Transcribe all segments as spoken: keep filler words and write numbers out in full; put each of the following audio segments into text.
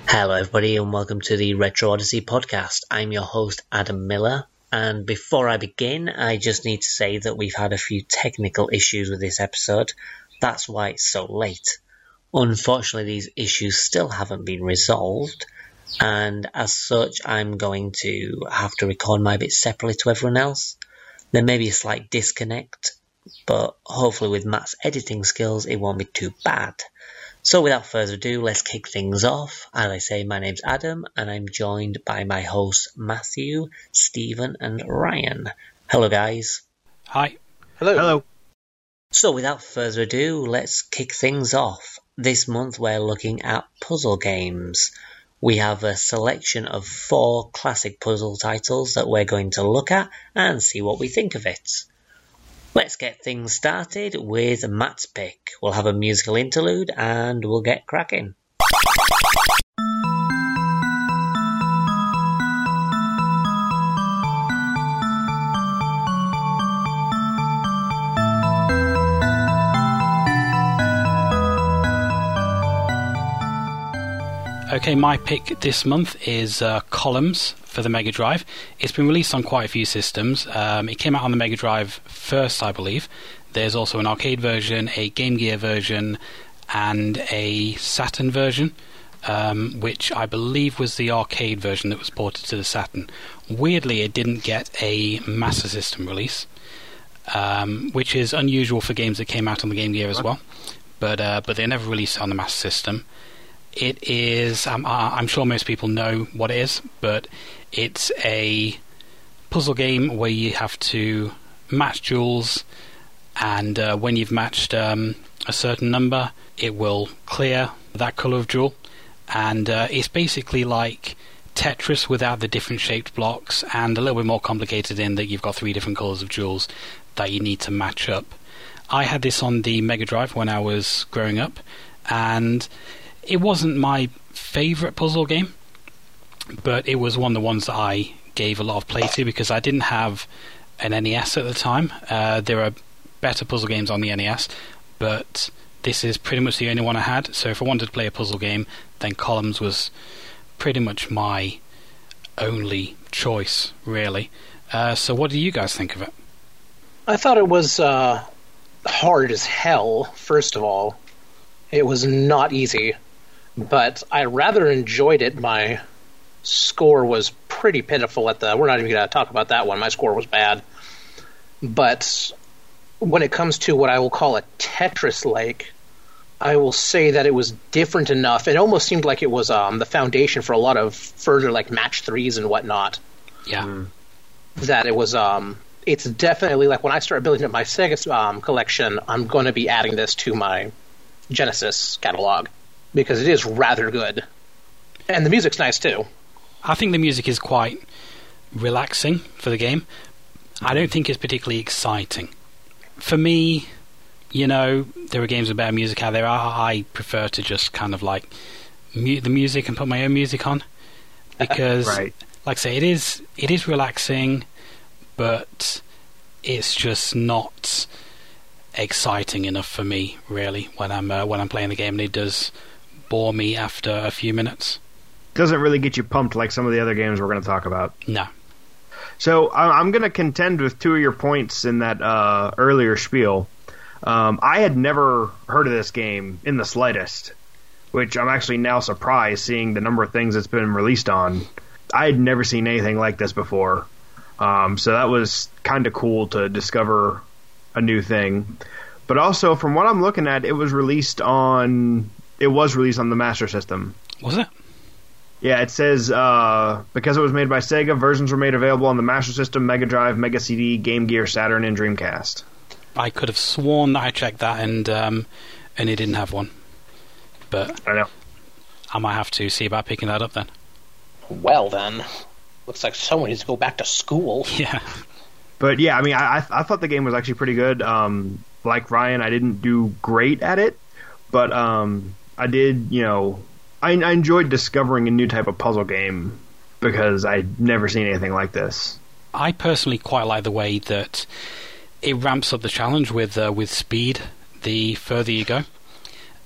Hello everybody and welcome to the Retro Odyssey podcast. I'm your host Adam Miller, and before I begin I just need to say that we've had a few technical issues with this episode. That's why it's so late. Unfortunately these issues still haven't been resolved, and as such I'm going to have to record my bit separately to everyone else. There may be a slight disconnect, but hopefully with Matt's editing skills it won't be too bad. So without further ado, let's kick things off. As I say, my name's Adam, and I'm joined by my hosts Matthew, Stephen, and Ryan. Hello, guys. Hi. Hello. Hello. So without further ado, let's kick things off. This month we're looking at puzzle games. We have a selection of four classic puzzle titles that we're going to look at and see what we think of it. Let's get things started with Matt's pick. We'll have a musical interlude and we'll get cracking. Okay, my pick this month is uh, Columns for the Mega Drive. It's been released on quite a few systems. Um, it came out on the Mega Drive first, I believe. There's also an arcade version, a Game Gear version, and a Saturn version, um, which I believe was the arcade version that was ported to the Saturn. Weirdly, it didn't get a Master System release, um, which is unusual for games that came out on the Game Gear as well. But uh, but they never released it on the Master System. It is, um, I'm sure most people know what it is, but it's a puzzle game where you have to match jewels, and uh, when you've matched um, a certain number, it will clear that colour of jewel. And uh, it's basically like Tetris without the different shaped blocks, and a little bit more complicated in that you've got three different colours of jewels that you need to match up. I had this on the Mega Drive when I was growing up, and it wasn't my favourite puzzle game, but it was one of the ones that I gave a lot of play to because I didn't have an N E S at the time. Uh, there are better puzzle games on the N E S, but this is pretty much the only one I had. So if I wanted to play a puzzle game, then Columns was pretty much my only choice, really. Uh, so what do you guys think of it? I thought it was uh, hard as hell, first of all. It was not easy. But I rather enjoyed it. My score was pretty pitiful at the... We're not even going to talk about that one. My score was bad. But when it comes to what I will call a Tetris-like, I will say that it was different enough. It almost seemed like it was um, the foundation for a lot of further like match threes and whatnot. Yeah. Mm. That it was... Um, it's definitely like when I start building up my Sega um, collection, I'm going to be adding this to my Genesis catalog, because it is rather good. And the music's nice too. I think the music is quite relaxing for the game. I don't think it's particularly exciting. For me, you know, there are games with better music out there. I, I prefer to just kind of like mute the music and put my own music on. Because, right. like I say, it is, it is relaxing, but it's just not exciting enough for me, really, when I'm uh, when I'm playing the game, and it does bore me after a few minutes. Doesn't really get you pumped like some of the other games we're going to talk about. No. So I'm going to contend with two of your points in that uh, earlier spiel. Um, I had never heard of this game in the slightest, which I'm actually now surprised seeing the number of things it's been released on. I had never seen anything like this before. Um, so that was kind of cool to discover a new thing. But also, from what I'm looking at, it was released on it was released on the Master System. Was it? Yeah, it says uh, because it was made by Sega, versions were made available on the Master System, Mega Drive, Mega C D, Game Gear, Saturn, and Dreamcast. I could have sworn that I checked that and um, and it didn't have one. But I know. I might have to see about picking that up then. Well then, looks like someone needs to go back to school. Yeah. But yeah, I mean, I I thought the game was actually pretty good. Um, like Ryan, I didn't do great at it, but um, I did, you know, I, I enjoyed discovering a new type of puzzle game because I'd never seen anything like this. I personally quite like the way that it ramps up the challenge with uh, with speed the further you go.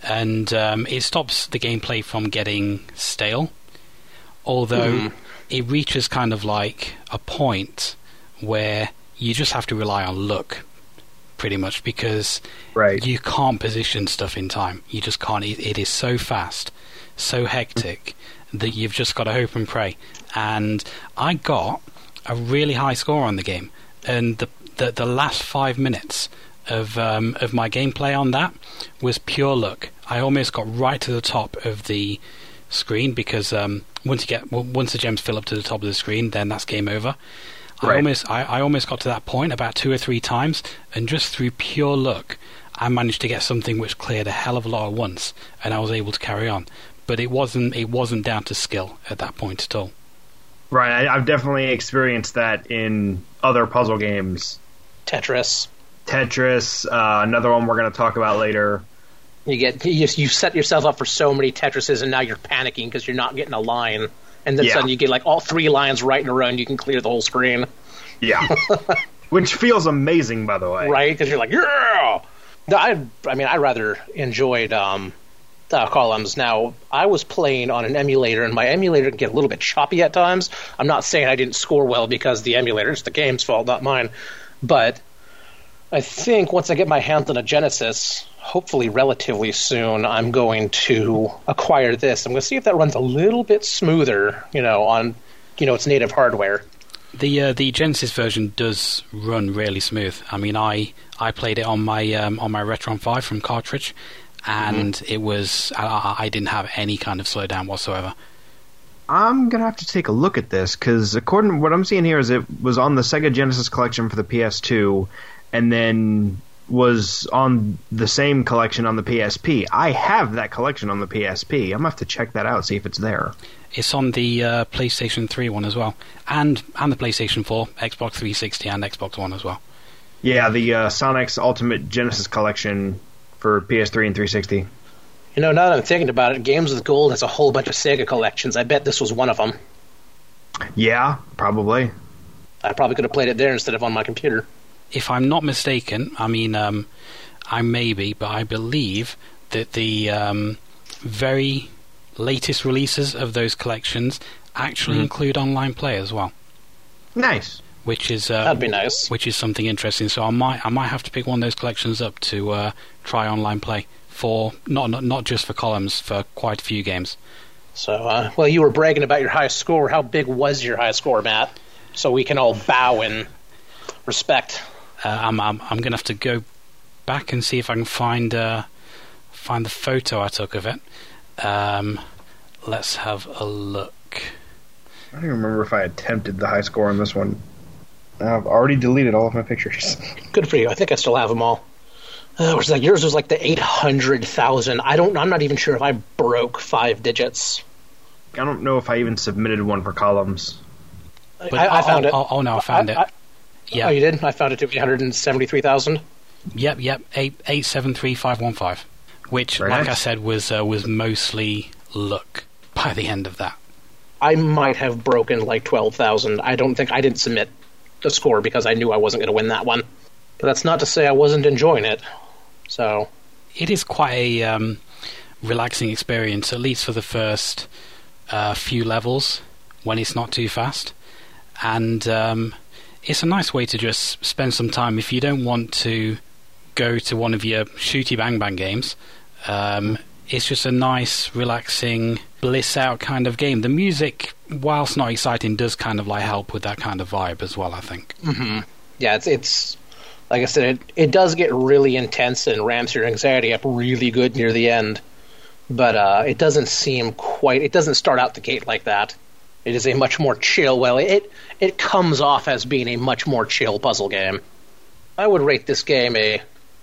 and um, it stops the gameplay from getting stale. Although mm. it reaches kind of like a point where you just have to rely on luck, pretty much, because right. you can't position stuff in time. You just can't. It, it is so fast, so hectic, that you've just got to hope and pray. And I got a really high score on the game, and the the, the last five minutes of um, of my gameplay on that was pure luck. I almost got right to the top of the screen, because um, once you get once the gems fill up to the top of the screen, then that's game over. Right. I almost I, I almost got to that point about two or three times, and just through pure luck, I managed to get something which cleared a hell of a lot at once, and I was able to carry on. But it wasn't it wasn't down to skill at that point at all. Right, I, I've definitely experienced that in other puzzle games. Tetris. Tetris, uh, another one we're going to talk about later. You get you, you set yourself up for so many Tetrises, and now you're panicking because you're not getting a line, and then yeah. suddenly you get like all three lines right in a row, and you can clear the whole screen. Yeah, which feels amazing, by the way. Right, because you're like, yeah. No, I, I mean, I rather enjoyed um, uh, Columns. Now, I was playing on an emulator, and my emulator can get a little bit choppy at times. I'm not saying I didn't score well because the emulator, it's the game's fault, not mine. But I think once I get my hands on a Genesis, hopefully relatively soon, I'm going to acquire this. I'm going to see if that runs a little bit smoother, you know, on, you know, its native hardware. The uh, the Genesis version does run really smooth. I mean, I, I played it on my um, on my Retron five from cartridge, and mm-hmm. it was I, I didn't have any kind of slowdown whatsoever. I'm gonna have to take a look at this, because according to what I'm seeing here is it was on the Sega Genesis collection for the P S two, and then was on the same collection on the P S P. I have that collection on the P S P. I'm gonna have to check that out, see if it's there. It's on the uh, PlayStation three one as well, and and the PlayStation four, Xbox three sixty, and Xbox One as well. Yeah, the uh, Sonic's Ultimate Genesis Collection for P S three and three sixty. You know, now that I'm thinking about it, Games with Gold has a whole bunch of Sega collections. I bet this was one of them. Yeah, probably. I probably could have played it there instead of on my computer. If I'm not mistaken, I mean, um, I may be, but I believe that the um, very latest releases of those collections actually mm-hmm. include online play as well. Nice. Which is uh, that'd be nice. Which is something interesting. So I might I might have to pick one of those collections up to uh, try online play for not, not not just for Columns, for quite a few games. So, uh, well, you were bragging about your high score. How big was your high score, Matt? So we can all bow in respect. Uh, I'm I'm I'm gonna have to go back and see if I can find uh, find the photo I took of it. Um, let's have a look. I don't even remember if I attempted the high score on this one. I've already deleted all of my pictures. Good for you. I think I still have them all. Uh, it was like yours was like the eight hundred thousand. I don't. I'm not even sure if I broke five digits. I don't know if I even submitted one for Columns. But I, I found oh, it. Oh, oh no, I found I, it. I, yeah. Oh, you did? I found it to eight hundred seventy-three thousand. Yep, yep. Eight eight seven three five one five. Which, Very like nice. I said, was uh, was mostly luck by the end of that. I might have broken like twelve thousand. I don't think I didn't submit the score because I knew I wasn't going to win that one. But that's not to say I wasn't enjoying it. So it is quite a um, relaxing experience, at least for the first uh, few levels when it's not too fast, and um, it's a nice way to just spend some time if you don't want to go to one of your shooty bang bang games. Um, it's just a nice, relaxing, bliss out kind of game. The music, whilst not exciting, does kind of like help with that kind of vibe as well, I think. Mm-hmm. Yeah, it's it's like I said, it, it does get really intense and ramps your anxiety up really good near the end. But uh, it doesn't seem quite. It doesn't start out the gate like that. It is a much more chill. Well, it it comes off as being a much more chill puzzle game. I would rate this game a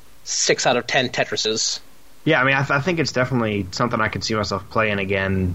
six out of ten Tetrises. Yeah, I mean, I, th- I think it's definitely something I could see myself playing again.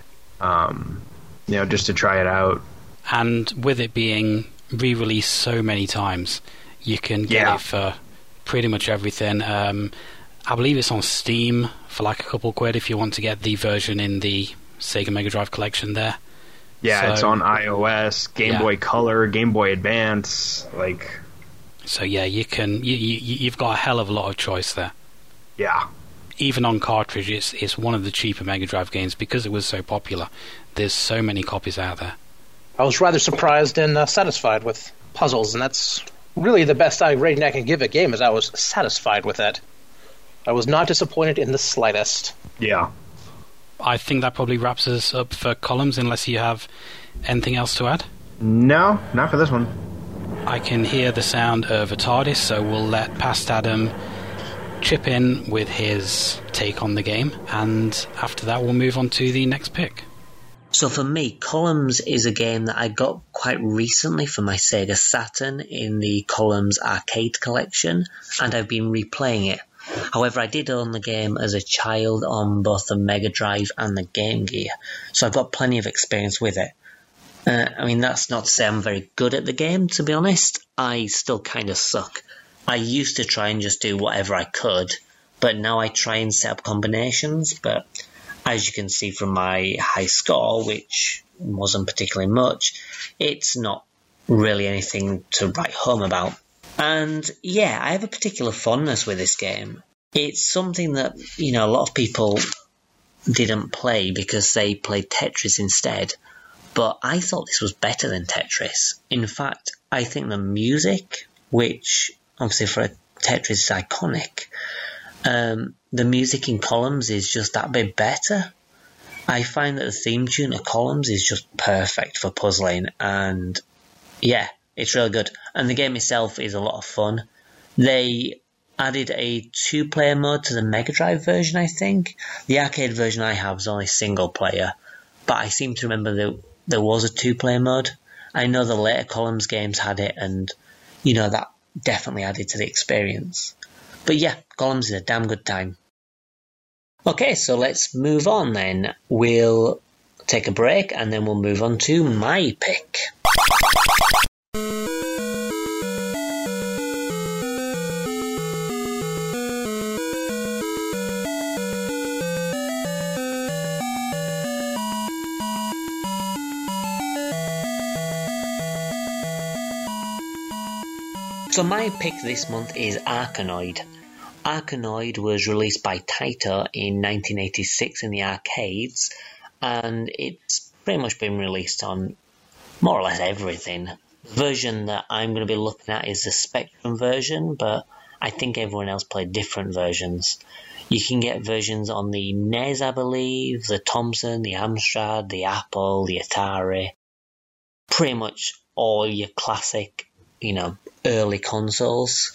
Um, you know, just to try it out. And with it being re-released so many times, you can get yeah. it for pretty much everything. Um, I believe it's on Steam for like a couple quid if you want to get the version in the Sega Mega Drive collection there. Yeah, so, it's on iOS, Game yeah. Boy Color, Game Boy Advance, like. So yeah, you can. You, you you've got a hell of a lot of choice there. Yeah. even on cartridge, it's, it's one of the cheaper Mega Drive games because it was so popular. There's so many copies out there. I was rather surprised and uh, satisfied with puzzles, and that's really the best I rating I can give a game, is I was satisfied with it. I was not disappointed in the slightest. Yeah. I think that probably wraps us up for Columns, unless you have anything else to add? No, not for this one. I can hear the sound of a TARDIS, so we'll let Past Adam chip in with his take on the game, and after that we'll move on to the next pick. So for me, Columns is a game that I got quite recently for my Sega Saturn in the Columns arcade collection, and I've been replaying it. However, I did own the game as a child on both the Mega Drive and the Game Gear, so I've got plenty of experience with it. Uh, I mean, that's not to say I'm very good at the game, to be honest. I still kind of suck. I used to try and just do whatever I could, but now I try and set up combinations, but as you can see from my high score, which wasn't particularly much, it's not really anything to write home about. And yeah, I have a particular fondness with this game. It's something that, you know, a lot of people didn't play because they played Tetris instead. But I thought this was better than Tetris. In fact, I think the music, which obviously for a Tetris is iconic, um, the music in Columns is just that bit better. I find that the theme tune of Columns is just perfect for puzzling, and yeah, it's really good. And the game itself is a lot of fun. They added a two-player mode to the Mega Drive version, I think. The arcade version I have is only single-player, but I seem to remember that there was a two-player mode. I know the later Columns games had it, and, you know, that definitely added to the experience. But yeah, Columns is a damn good time. Okay, so let's move on then. We'll take a break, and then we'll move on to my pick. So my pick this month is Arkanoid. Arkanoid was released by Taito in nineteen eighty-six in the arcades, and it's pretty much been released on more or less everything. The version that I'm going to be looking at is the Spectrum version, but I think everyone else played different versions. You can get versions on the N E S, I believe, the Thomson, the Amstrad, the Apple, the Atari. Pretty much all your classic, you know, early consoles.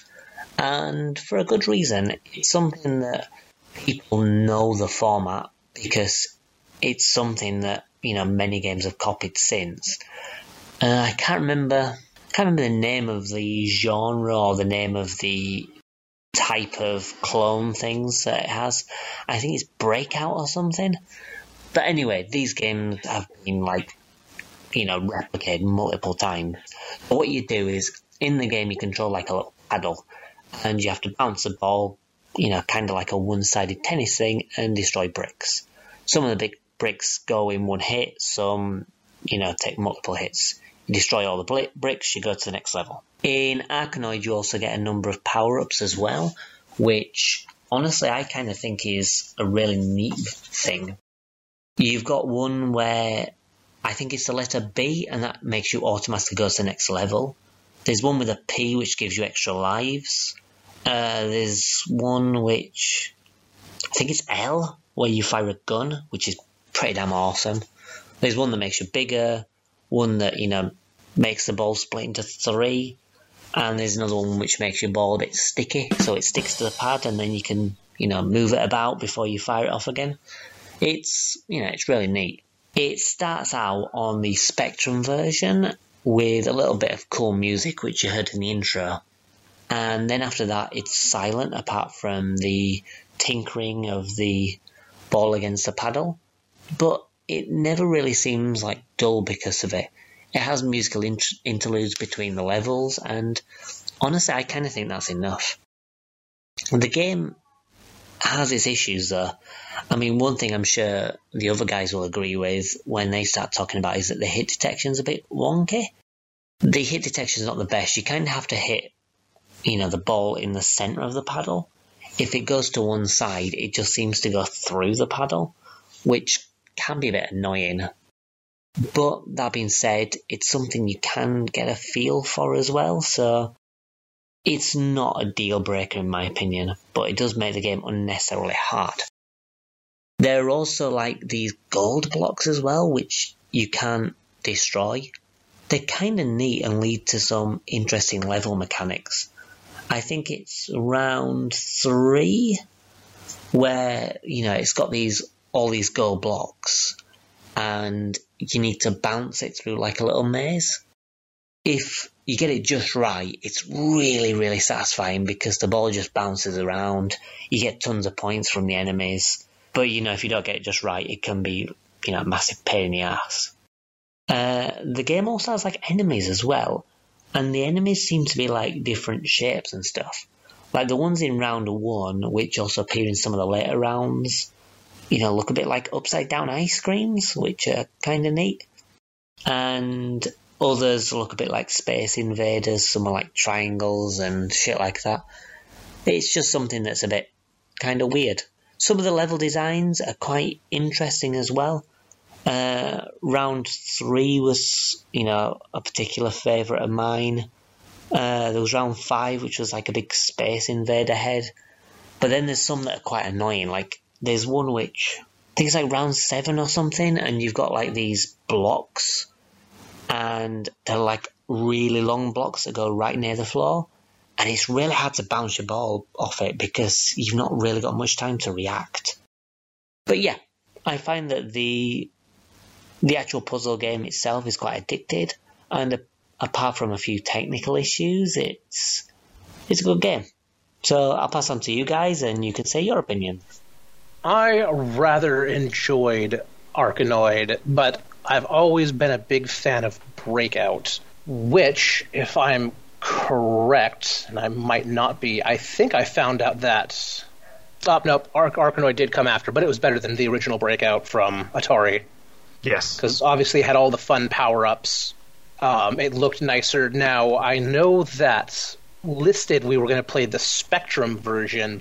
And for a good reason. It's something that people know the format because it's something that, you know, many games have copied since. Uh, I can't remember can't remember the name of the genre or the name of the type of clone things that it has. I think it's Breakout or something. But anyway, these games have been, like, you know, replicated multiple times. But what you do is, in the game you control like a little paddle, and you have to bounce the ball, you know, kind of like a one-sided tennis thing, and destroy bricks. Some of the big bricks go in one hit, some, you know, take multiple hits. You destroy all the bl- bricks, you go to the next level. In Arkanoid, you also get a number of power-ups as well, which, honestly, I kind of think is a really neat thing. You've got one where I think it's the letter B, and that makes you automatically go to the next level. There's one with a P, which gives you extra lives. Uh, there's one which, I think it's L, where you fire a gun, which is pretty damn awesome. There's one that makes you bigger, one that, you know, makes the ball split into three, and there's another one which makes your ball a bit sticky, so it sticks to the pad, and then you can, you know, move it about before you fire it off again. It's, you know, it's really neat. It starts out on the Spectrum version with a little bit of cool music, which you heard in the intro. And then after that, it's silent, apart from the tinkering of the ball against the paddle. But it never really seems like dull because of it. It has musical int- interludes between the levels, and honestly, I kind of think that's enough. The game has its issues, though. I mean, one thing I'm sure the other guys will agree with when they start talking about is that the hit detection's a bit wonky. The hit detection's not the best. You kind of have to hit, you know, the ball in the centre of the paddle. if it goes to one side, it just seems to go through the paddle, which can be a bit annoying. But that being said, it's something you can get a feel for as well, so it's not a deal breaker in my opinion, but it does make the game unnecessarily hard. There are also like these gold blocks as well, which you can destroy. They're kind of neat and lead to some interesting level mechanics. I think it's round three where, you know, it's got these all these gold blocks and you need to bounce it through like a little maze. If you get it just right, it's really, really satisfying because the ball just bounces around. You get tons of points from the enemies. But, you know, if you don't get it just right, it can be, you know, a massive pain in the ass. Uh, the game also has, like, enemies as well. And the enemies seem to be, like, different shapes and stuff. Like, the ones in round one, which also appear in some of the later rounds, you know, look a bit like upside-down ice creams, which are kind of neat. And others look a bit like Space Invaders, some are like triangles and shit like that. It's just something that's a bit kind of weird. Some of the level designs are quite interesting as well. Uh, round three was, you know, a particular favourite of mine. Uh, there was round five, which was like a big Space Invader head. But then there's some that are quite annoying. Like, there's one which, I think it's like round seven or something, and you've got like these blocks, and they're like really long blocks that go right near the floor. And it's really hard to bounce your ball off it because you've not really got much time to react. But yeah, I find that the the actual puzzle game itself is quite addicted, and a, apart from a few technical issues, it's it's a good game. So I'll pass on to you guys, and you can say your opinion. I rather enjoyed Arkanoid, but I've always been a big fan of Breakout, which, if I'm correct, and I might not be, I think I found out that... Oh, no, Ark- Arkanoid did come after, but it was better than the original Breakout from Atari. Yes. Because obviously it had all the fun power-ups. Um, it looked nicer. Now, I know that listed we were going to play the Spectrum version,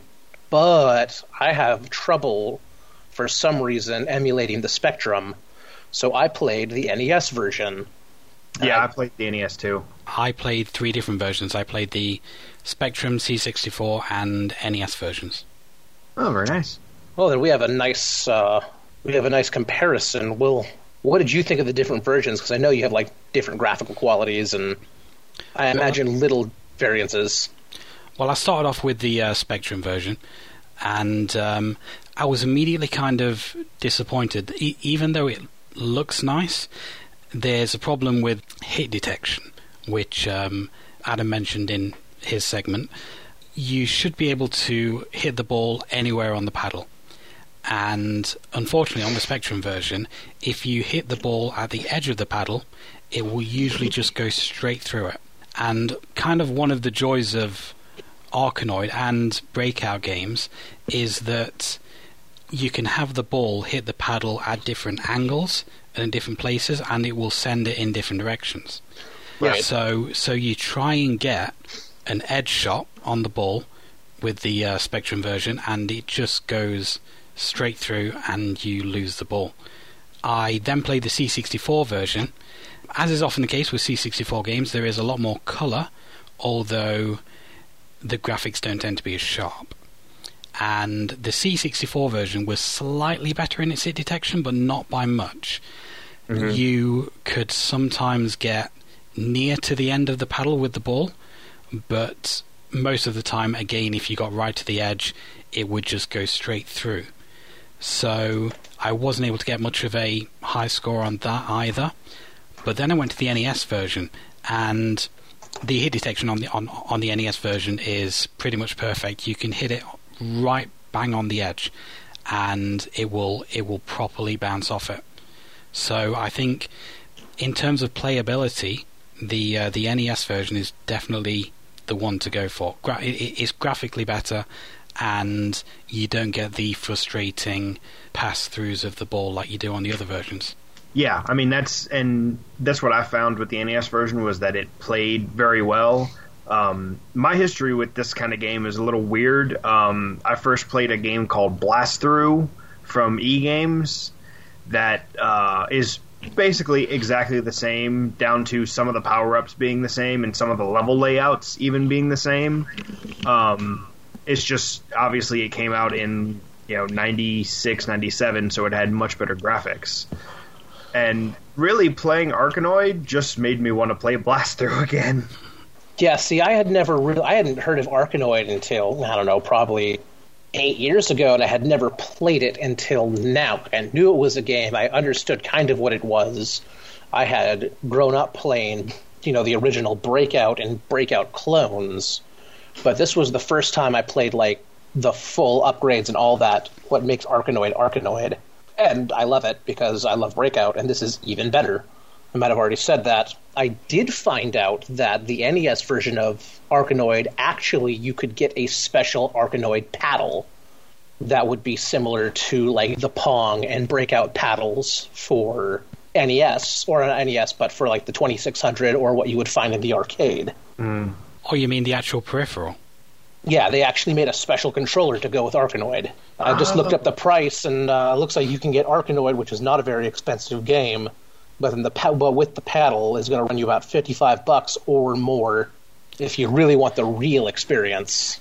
but I have trouble, for some reason, emulating the Spectrum, so I played the N E S version. Yeah, I, I played the N E S too. I played three different versions. I played the Spectrum, C sixty-four, and N E S versions. Oh, very nice. Well, then we have a nice uh, we have a nice comparison. Will, what did you think of the different versions? Because I know you have like different graphical qualities, and I imagine well, little variances. Well, I started off with the uh, Spectrum version, and um, I was immediately kind of disappointed. E- even though it looks nice, there's a problem with hit detection, which um, Adam mentioned in his segment. You should be able to hit the ball anywhere on the paddle. And unfortunately, on the Spectrum version, if you hit the ball at the edge of the paddle, it will usually just go straight through it. And kind of one of the joys of Arkanoid and Breakout games is that you can have the ball hit the paddle at different angles and in different places, and it will send it in different directions. Right. So, so you try and get an edge shot on the ball with the uh, Spectrum version, and it just goes straight through, and you lose the ball. I then played the C sixty-four version. As is often the case with C sixty-four games, there is a lot more colour, although the graphics don't tend to be as sharp. And the C sixty-four version was slightly better in its hit detection, but not by much. Mm-hmm. You could sometimes get near to the end of the paddle with the ball, but most of the time, again, if you got right to the edge, it would just go straight through. So I wasn't able to get much of a high score on that either. But then I went to the N E S version, and the hit detection on the on, on the N E S version is pretty much perfect. You can hit it right bang on the edge, and it will it will properly bounce off it. So I think in terms of playability, the uh, the N E S version is definitely the one to go for. Gra- it, it's graphically better, and you don't get the frustrating pass-throughs of the ball like you do on the other versions. Yeah, I mean that's and that's what I found with the N E S version was that it played very well, Um, my history with this kind of game is a little weird. Um, I first played a game called Blast Through from E-Games that uh, is basically exactly the same, down to some of the power-ups being the same and some of the level layouts even being the same. Um, it's just, obviously, it came out in, you know, ninety-six, ninety-seven, so it had much better graphics. And really, playing Arkanoid just made me want to play Blast Through again. Yeah, see, I had never really, I hadn't heard of Arkanoid until, I don't know, probably eight years ago, and I had never played it until now. I knew it was a game. I understood kind of what it was. I had grown up playing, you know, the original Breakout and Breakout clones, but this was the first time I played, like, the full upgrades and all that, what makes Arkanoid Arkanoid. And I love it because I love Breakout, and this is even better. I might have already said that. I did find out that the N E S version of Arkanoid, actually, you could get a special Arkanoid paddle that would be similar to, like, the Pong and Breakout paddles for N E S, or not N E S, but for, like, the twenty-six hundred or what you would find in the arcade. Mm. Oh, you mean the actual peripheral? Yeah, they actually made a special controller to go with Arkanoid. I just looked up the price, and uh, it looks like you can get Arkanoid, which is not a very expensive game, but, in the pa- but with the paddle is going to run you about fifty-five bucks or more if you really want the real experience.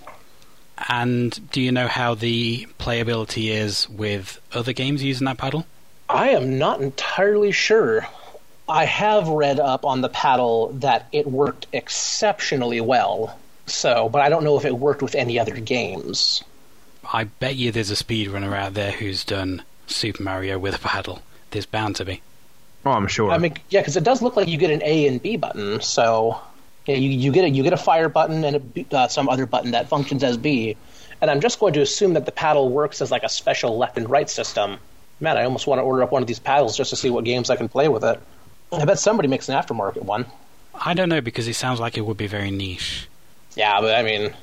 And do you know how the playability is with other games using that paddle? I am not entirely sure. I have read up on the paddle that it worked exceptionally well, so, but I don't know if it worked with any other games. I bet you there's a speedrunner out there who's done Super Mario with a paddle. There's bound to be. Oh, I'm sure. I mean, yeah, because it does look like you get an A and B button, so yeah, you, you get a you get a fire button and a B, uh, some other button that functions as B. And I'm just going to assume that the paddle works as like a special left and right system. Man, I almost want to order up one of these paddles just to see what games I can play with it. I bet somebody makes an aftermarket one. I don't know, because it sounds like it would be very niche. Yeah, but I mean,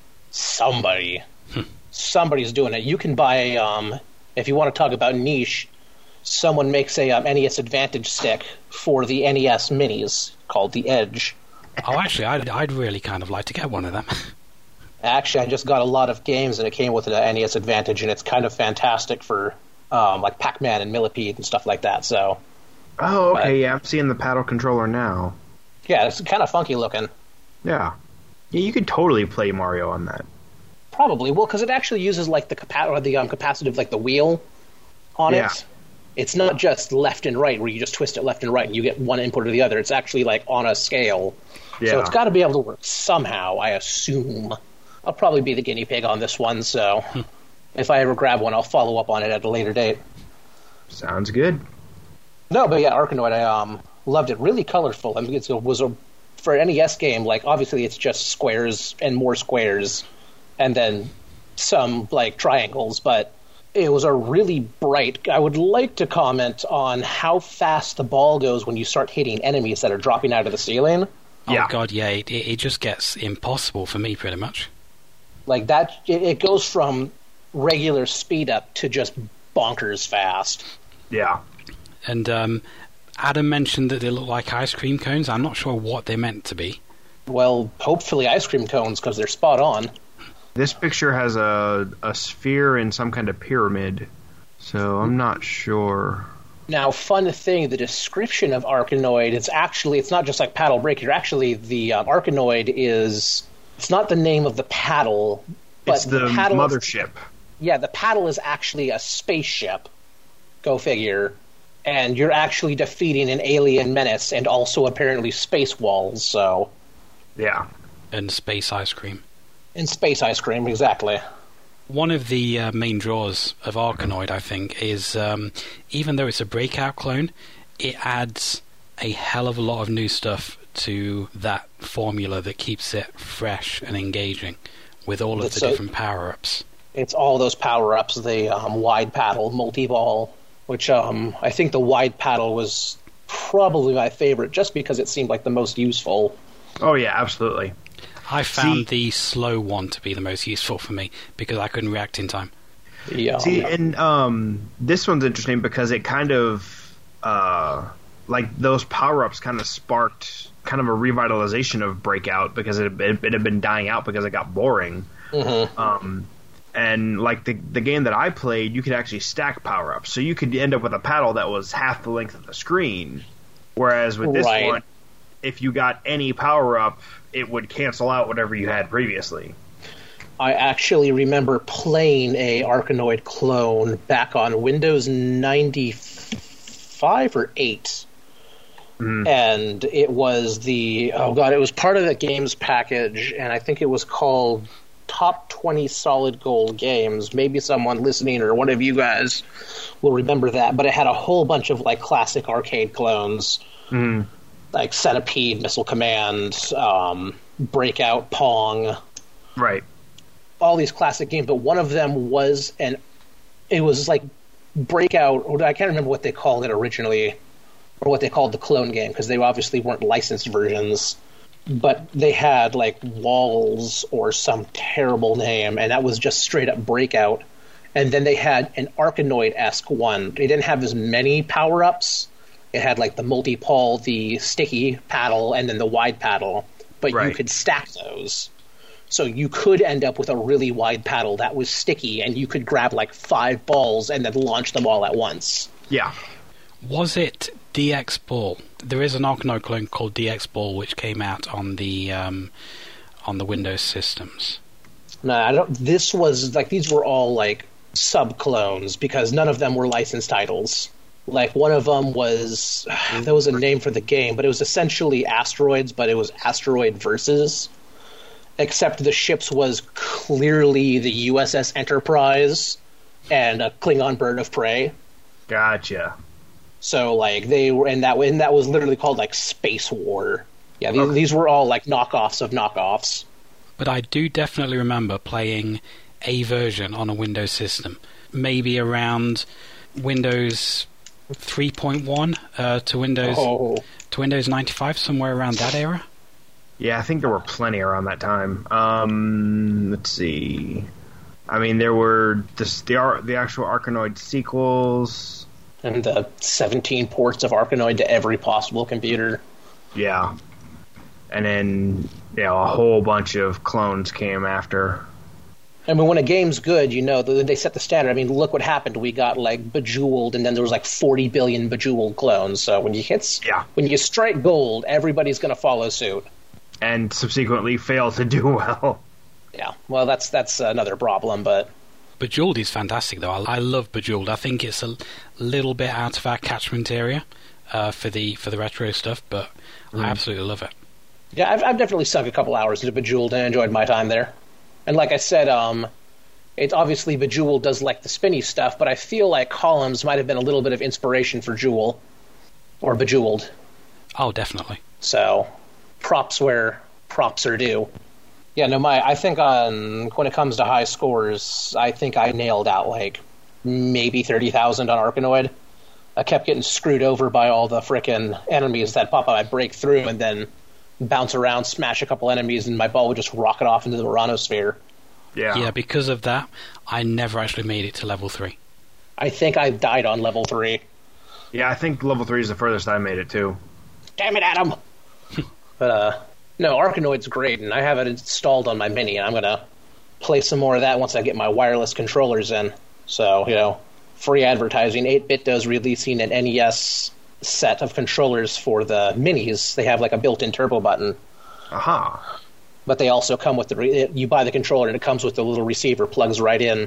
somebody, somebody's doing it. You can buy, um, if you want to talk about niche, someone makes a um, N E S Advantage stick for the N E S Minis called the Edge. Oh, actually, I'd, I'd really kind of like to get one of them. Actually, I just got a lot of games, and it came with an N E S Advantage, and it's kind of fantastic for um, like Pac-Man and Millipede and stuff like that. So. Oh, okay, but, yeah, I'm seeing the paddle controller now. Yeah, it's kind of funky looking. Yeah. Yeah, you could totally play Mario on that. Probably, well, because it actually uses like the capa- or the um, capacitive, like the wheel on yeah. it. It's not just left and right, where you just twist it left and right and you get one input or the other. It's actually like on a scale. Yeah. So it's got to be able to work somehow, I assume. I'll probably be the guinea pig on this one, so if I ever grab one, I'll follow up on it at a later date. Sounds good. No, but yeah, Arkanoid, I um, loved it. Really colorful. I mean, it was a, for an N E S game, like, obviously it's just squares and more squares, and then some, like, triangles, but it was a really bright... I would like to comment on how fast the ball goes when you start hitting enemies that are dropping out of the ceiling. Oh, God, yeah, it, it just gets impossible for me, pretty much. Like, that, it, it goes from regular speed up to just bonkers fast. Yeah. And um, Adam mentioned that they look like ice cream cones. I'm not sure what they're meant to be. Well, hopefully ice cream cones, because they're spot on. This picture has a, a sphere in some kind of pyramid, so I'm not sure. Now, fun thing, the description of Arkanoid, it's actually, it's not just like paddle break. You're actually, the um, Arkanoid is, it's not the name of the paddle, but it's the, the paddle mothership. Is, yeah, the paddle is actually a spaceship. Go figure. And you're actually defeating an alien menace and also apparently space walls, so... Yeah. And space ice cream. And space ice cream, exactly. One of the uh, main draws of Arkanoid, I think, is um, even though it's a Breakout clone, it adds a hell of a lot of new stuff to that formula that keeps it fresh and engaging with all of it's the a, different power-ups. It's all those power-ups, the um, wide paddle, multi-ball... Which um, I think the wide paddle was probably my favorite, just because it seemed like the most useful. Oh yeah, absolutely. I found See, the slow one to be the most useful for me because I couldn't react in time. Yeah. See, and um, this one's interesting because it kind of uh, like those power ups kind of sparked kind of a revitalization of Breakout because it, it, it had been dying out because it got boring. Mm-hmm. Um, and like the the game that I played, you could actually stack power ups, so you could end up with a paddle that was half the length of the screen. Whereas with this Right. one, if you got any power up, it would cancel out whatever you had previously. I actually remember playing a Arkanoid clone back on Windows ninety-five or eight. Mm. And it was the, oh god, it was part of the games package, and I think it was called Top twenty Solid Gold Games. Maybe someone listening or one of you guys will remember that, but it had a whole bunch of like classic arcade clones, Mm. like Centipede, Missile Command, um, Breakout, Pong, Right. all these classic games, but one of them was an, it was like Breakout, or I can't remember what they called it originally, or what they called the clone game, because they obviously weren't licensed versions, but they had like Walls or some terrible name, and that was just straight up Breakout. And then they had an Arkanoid-esque one. They didn't have as many power-ups. It had like the multi-pawl, the sticky paddle, and then the wide paddle, but Right. you could stack those. So you could end up with a really wide paddle that was sticky, and you could grab like five balls and then launch them all at once. Yeah. Was it D X Ball? There is an Arkanoid clone called D X Ball, which came out on the um, on the Windows systems. No, I don't. This was like these were all like sub clones because none of them were licensed titles. Like one of them was there was a name for the game, but it was essentially Asteroids, but it was Asteroid Versus. Except the ships was clearly the U S S Enterprise and a Klingon bird of prey. Gotcha. So like they were, and that and that was literally called like Space War. Yeah, these, Okay. these were all like knockoffs of knockoffs. But I do definitely remember playing a version on a Windows system, maybe around Windows three point one uh, to Windows Oh, to Windows ninety-five, somewhere around that era. Yeah, I think there were plenty around that time. Um, let's see. I mean, there were the the, ar- the actual Arkanoid sequels. and the seventeen ports of Arkanoid to every possible computer. Yeah. And then, you know, a whole bunch of clones came after. I mean, when a game's good, you know, they set the standard. I mean, look what happened. We got, like, Bejeweled, and then there was, like, forty billion Bejeweled clones. So when you hit, Yeah. when you strike gold, everybody's going to follow suit. And subsequently fail to do well. Yeah, well, that's that's another problem, but... Bejeweled is fantastic, though. I, I love Bejeweled. I think it's a little bit out of our catchment area uh, for the for the retro stuff, but Mm. I absolutely love it. Yeah, I've, I've definitely sunk a couple hours into Bejeweled and enjoyed my time there. And like I said, um, it's obviously Bejeweled does like the spinny stuff, but I feel like Columns might have been a little bit of inspiration for Jewel, or Bejeweled. Oh, definitely. So, props where props are due. Yeah, no, my I think on when it comes to high scores, I think I nailed out like maybe thirty thousand on Arkanoid. I kept getting screwed over by all the frickin' enemies that pop up. I'd break through and then bounce around, smash a couple enemies, and my ball would just rocket off into the Muranosphere. Yeah. Yeah, because of that, I never actually made it to level three. I think I died on level three. Yeah, I think level three is the furthest I made it, too. Damn it, Adam! But, uh, no, Arkanoid's great, and I have it installed on my Mini, and I'm gonna play some more of that once I get my wireless controllers in. So, you know, free advertising. eight bit does releasing an N E S set of controllers for the Minis. They have, like, a built-in turbo button. Aha. But they also come with the... Re- you buy the controller, and it comes with the little receiver, plugs right in.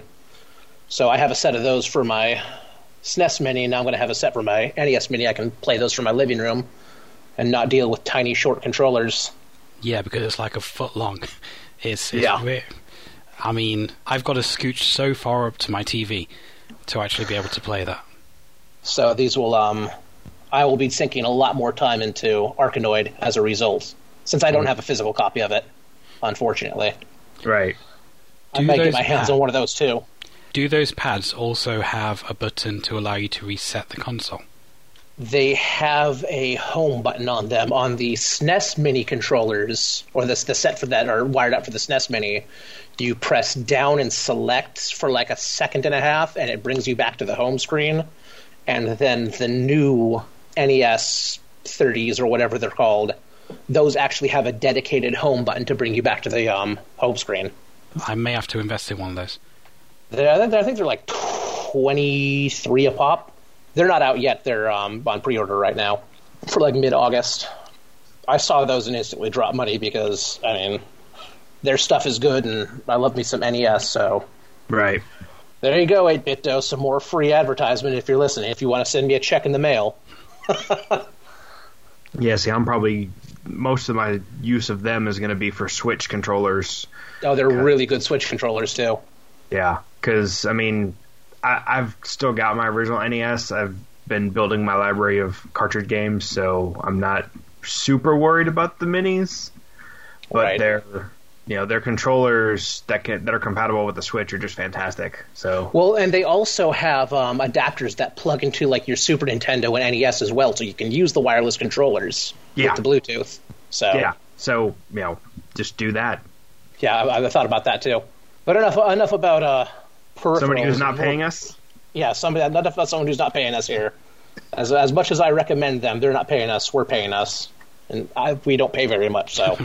So I have a set of those for my S N E S Mini, and now I'm going to have a set for my N E S Mini. I can play those from my living room and not deal with tiny, short controllers. Yeah, because it's like a foot long. It's, it's Yeah. weird. I mean, I've got to scooch so far up to my T V to actually be able to play that. So these will, um, I will be sinking a lot more time into Arkanoid as a result, since I don't have a physical copy of it, unfortunately. Right. I Do might get those my hands pa- on one of those too. Do those pads also have a button to allow you to reset the console? They have a home button on them. On the S N E S Mini controllers, or the, the set for that are wired up for the S N E S Mini, you press down and select for like a second and a half, and it brings you back to the home screen. And then the new N E S thirties, or whatever they're called, those actually have a dedicated home button to bring you back to the um, home screen. I may have to invest in one of those. They're, I think they're like twenty-three a pop. They're not out yet. They're um, on pre-order right now for like mid-August. I saw those and instantly dropped money because, I mean, their stuff is good and I love me some N E S, so... Right. There you go, eight-bit dose, some more free advertisement if you're listening, if you want to send me a check in the mail. Yeah, see, I'm probably... Most of my use of them is going to be for Switch controllers. Oh, they're really good Switch controllers, too. Yeah, because, I mean, I, I've still got my original N E S. I've been building my library of cartridge games, so I'm not super worried about the minis. But Right. they're... You know, their controllers that can, that are compatible with the Switch are just fantastic. So Well, and they also have um, adapters that plug into like your Super Nintendo and N E S as well, so you can use the wireless controllers Yeah. with the Bluetooth. So yeah, so you know, just do that. yeah, I, I thought about that too. But enough enough about uh, peripherals. Somebody who's not paying us. Yeah, somebody enough about someone who's not paying us here. As as much as I recommend them, they're not paying us. We're paying us, and I, we don't pay very much. So.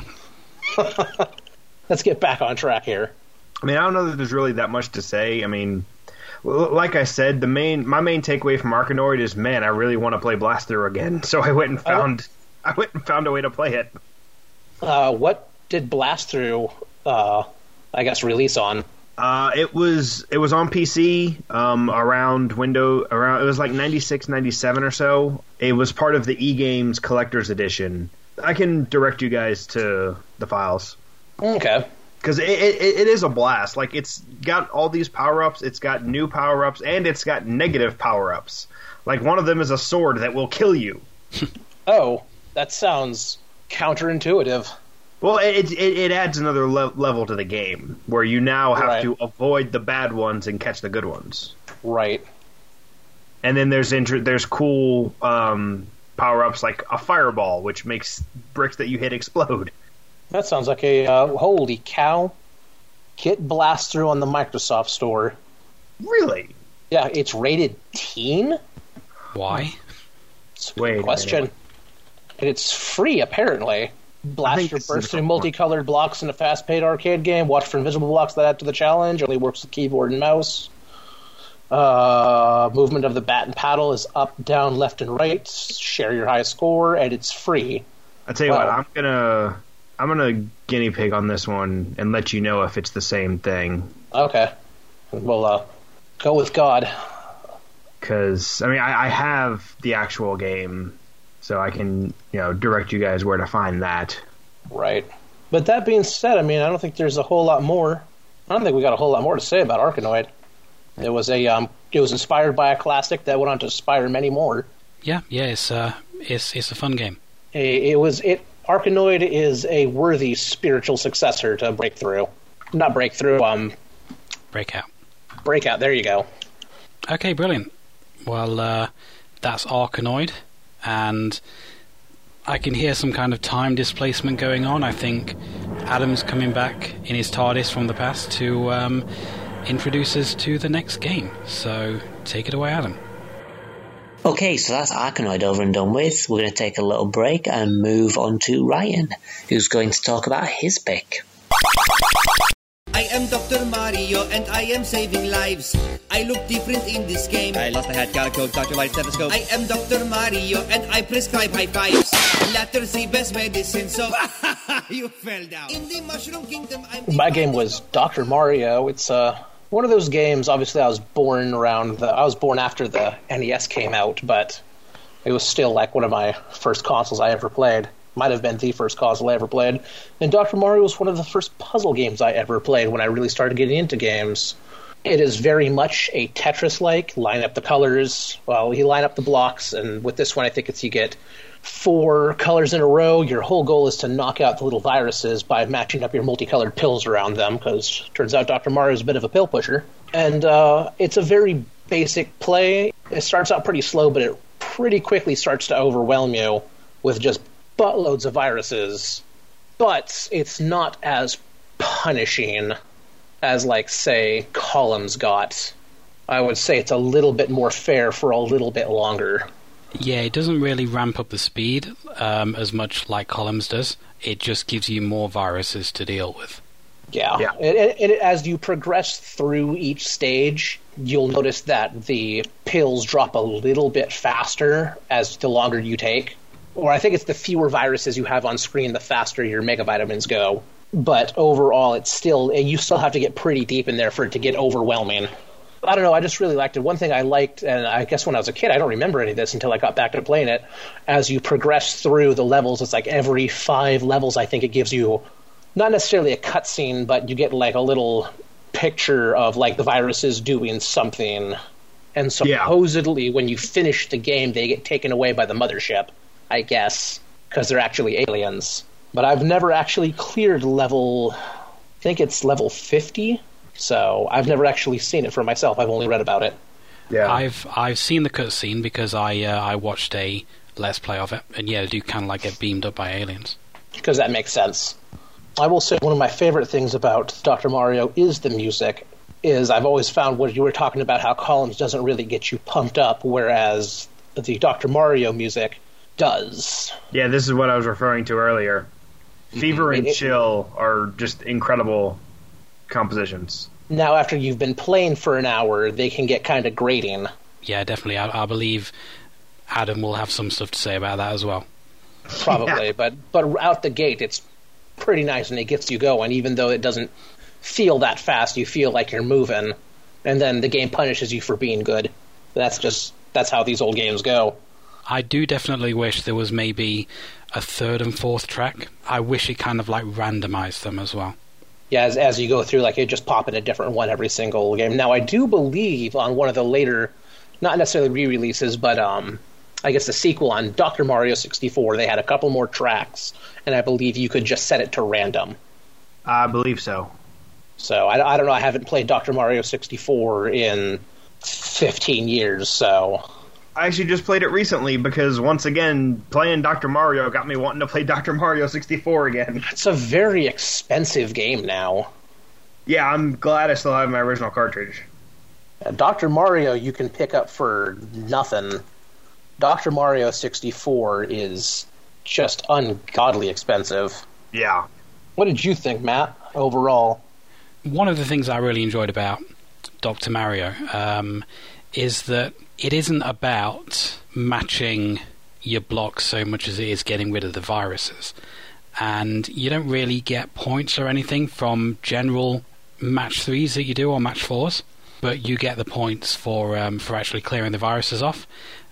Let's get back on track here. I mean, I don't know that there's really that much to say. I mean, l- like I said, the main my main takeaway from Arkanoid is, man, I really want to play Blast Through again. So I went and found I, I went and found a way to play it. Uh, what did Blast Through, uh, I guess, release on? Uh, it was it was on P C um, around window around it was like ninety-six, ninety-seven or so. It was part of the E-Games Collector's Edition. I can direct you guys to the files. Okay. Because it, it, it is a blast. Like, it's got all these power-ups, it's got new power-ups, and it's got negative power-ups. Like, one of them is a sword that will kill you. Oh, that sounds counterintuitive. Well, it it, it adds another le- level to the game, where you now have Right. to avoid the bad ones and catch the good ones. Right. And then there's inter- there's cool um, power-ups like a fireball, which makes bricks that you hit explode. That sounds like a, uh, holy cow. Get Blast Through on the Microsoft Store. Really? Yeah, it's rated teen? Why? It's a good Wait a question. minute. And it's free, apparently. Blast think your this is burst the through one. multicolored blocks in a fast-paced arcade game. Watch for invisible blocks that add to the challenge. Only works with keyboard and mouse. Uh, movement of the bat and paddle is up, down, left, and right. Share your high score, and it's free. I tell you what, Wow. I'm gonna I'm gonna guinea pig on this one and let you know if it's the same thing. Okay. We'll uh, go with God. Because I mean, I, I have the actual game, so I can you know direct you guys where to find that. Right. But that being said, I mean, I don't think there's a whole lot more. I don't think we got a whole lot more to say about Arkanoid. It was a um, it was inspired by a classic that went on to inspire many more. Yeah, yeah, it's uh, it's it's a fun game. It, it was it. Arkanoid is a worthy spiritual successor to Breakthrough. Not Breakthrough. Um, Breakout. Breakout. There you go. Okay, brilliant. Well, uh, that's Arkanoid, and I can hear some kind of time displacement going on. I think Adam's coming back in his TARDIS from the past to um, introduce us to the next game. So take it away, Adam. Okay, so that's Arkanoid over and done with. We're going to take a little break and move on to Ryan, who's going to talk about his pick. I am Doctor Mario and I am saving lives. I look different in this game. I lost my hat, got a code, Doctor White stethoscope. I am Doctor Mario and I prescribe high fives. Letter Z, best medicine, so you fell down. In the Mushroom Kingdom, I'm the My game was Doctor Mario. It's uh, one of those games. Obviously, I was born around the. I was born after the N E S came out, but it was still like one of my first consoles I ever played. Might have been the first console I ever played. And Doctor Mario was one of the first puzzle games I ever played when I really started getting into games. It is very much a Tetris-like. Line up the colors. Well, you line up the blocks, and with this one, I think it's you get four colors in a row. Your whole goal is to knock out the little viruses by matching up your multicolored pills around them, because turns out Doctor Mario is a bit of a pill pusher. And uh, it's a very basic play. It starts out pretty slow, but it pretty quickly starts to overwhelm you with just buttloads of viruses. But it's not as punishing as, like, say, Columns got. I would say it's a little bit more fair for a little bit longer. Yeah, it doesn't really ramp up the speed um, as much like Columns does. It just gives you more viruses to deal with. Yeah. Yeah. It, it, it, as you progress through each stage, you'll notice that the pills drop a little bit faster as the longer you take. Or I think it's the fewer viruses you have on screen, the faster your mega vitamins go. But overall, it's still, you still have to get pretty deep in there for it to get overwhelming. I don't know, I just really liked it. One thing I liked, and I guess when I was a kid, I don't remember any of this until I got back to playing it, as you progress through the levels, it's like every five levels, I think it gives you, not necessarily a cutscene, but you get like a little picture of like the viruses doing something. And supposedly yeah. when you finish the game, they get taken away by the mothership, I guess, because they're actually aliens. But I've never actually cleared level, I think it's level fifty. So I've never actually seen it for myself. I've only read about it. Yeah, I've I've seen the cutscene because I uh, I watched a Let's Play of it, and yeah, they do kind of like get beamed up by aliens. Because that makes sense. I will say one of my favorite things about Doctor Mario is the music. Is I've always found what you were talking about, how Columns doesn't really get you pumped up, whereas the Doctor Mario music does. Yeah, this is what I was referring to earlier. Fever mm-hmm. and it, Chill are just incredible compositions. Now, after you've been playing for an hour, they can get kind of grating. Yeah, definitely. I, I believe Adam will have some stuff to say about that as well. Probably, yeah. but but out the gate, it's pretty nice and it gets you going, even though it doesn't feel that fast. You feel like you're moving, and then the game punishes you for being good. That's just that's how these old games go. I do definitely wish there was maybe a third and fourth track. I wish it kind of like randomized them as well. Yeah, as, as you go through, like, it just pop in a different one every single game. Now, I do believe on one of the later, not necessarily re-releases, but um, I guess the sequel on Doctor Mario sixty-four, they had a couple more tracks, and I believe you could just set it to random. I believe so. So, I, I don't know, I haven't played Doctor Mario sixty-four in fifteen years, so... I actually just played it recently because, once again, playing Doctor Mario got me wanting to play Doctor Mario sixty-four again. It's a very expensive game now. Yeah, I'm glad I still have my original cartridge. Uh, Doctor Mario you can pick up for nothing. Doctor Mario sixty-four is just ungodly expensive. Yeah. What did you think, Matt, overall? One of the things I really enjoyed about Doctor Mario um, is that it isn't about matching your blocks so much as it is getting rid of the viruses. And you don't really get points or anything from general match threes that you do or match fours, but you get the points for um, for actually clearing the viruses off.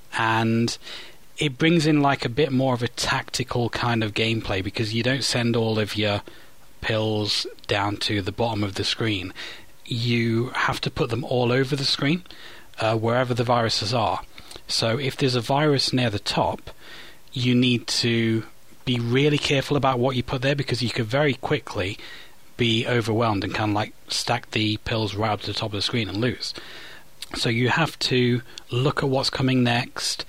And it brings in like a bit more of a tactical kind of gameplay because you don't send all of your pills down to the bottom of the screen. You have to put them all over the screen. Uh, wherever the viruses are. So if there's a virus near the top, you need to be really careful about what you put there because you could very quickly be overwhelmed and kind of like stack the pills right up to the top of the screen and lose. So you have to look at what's coming next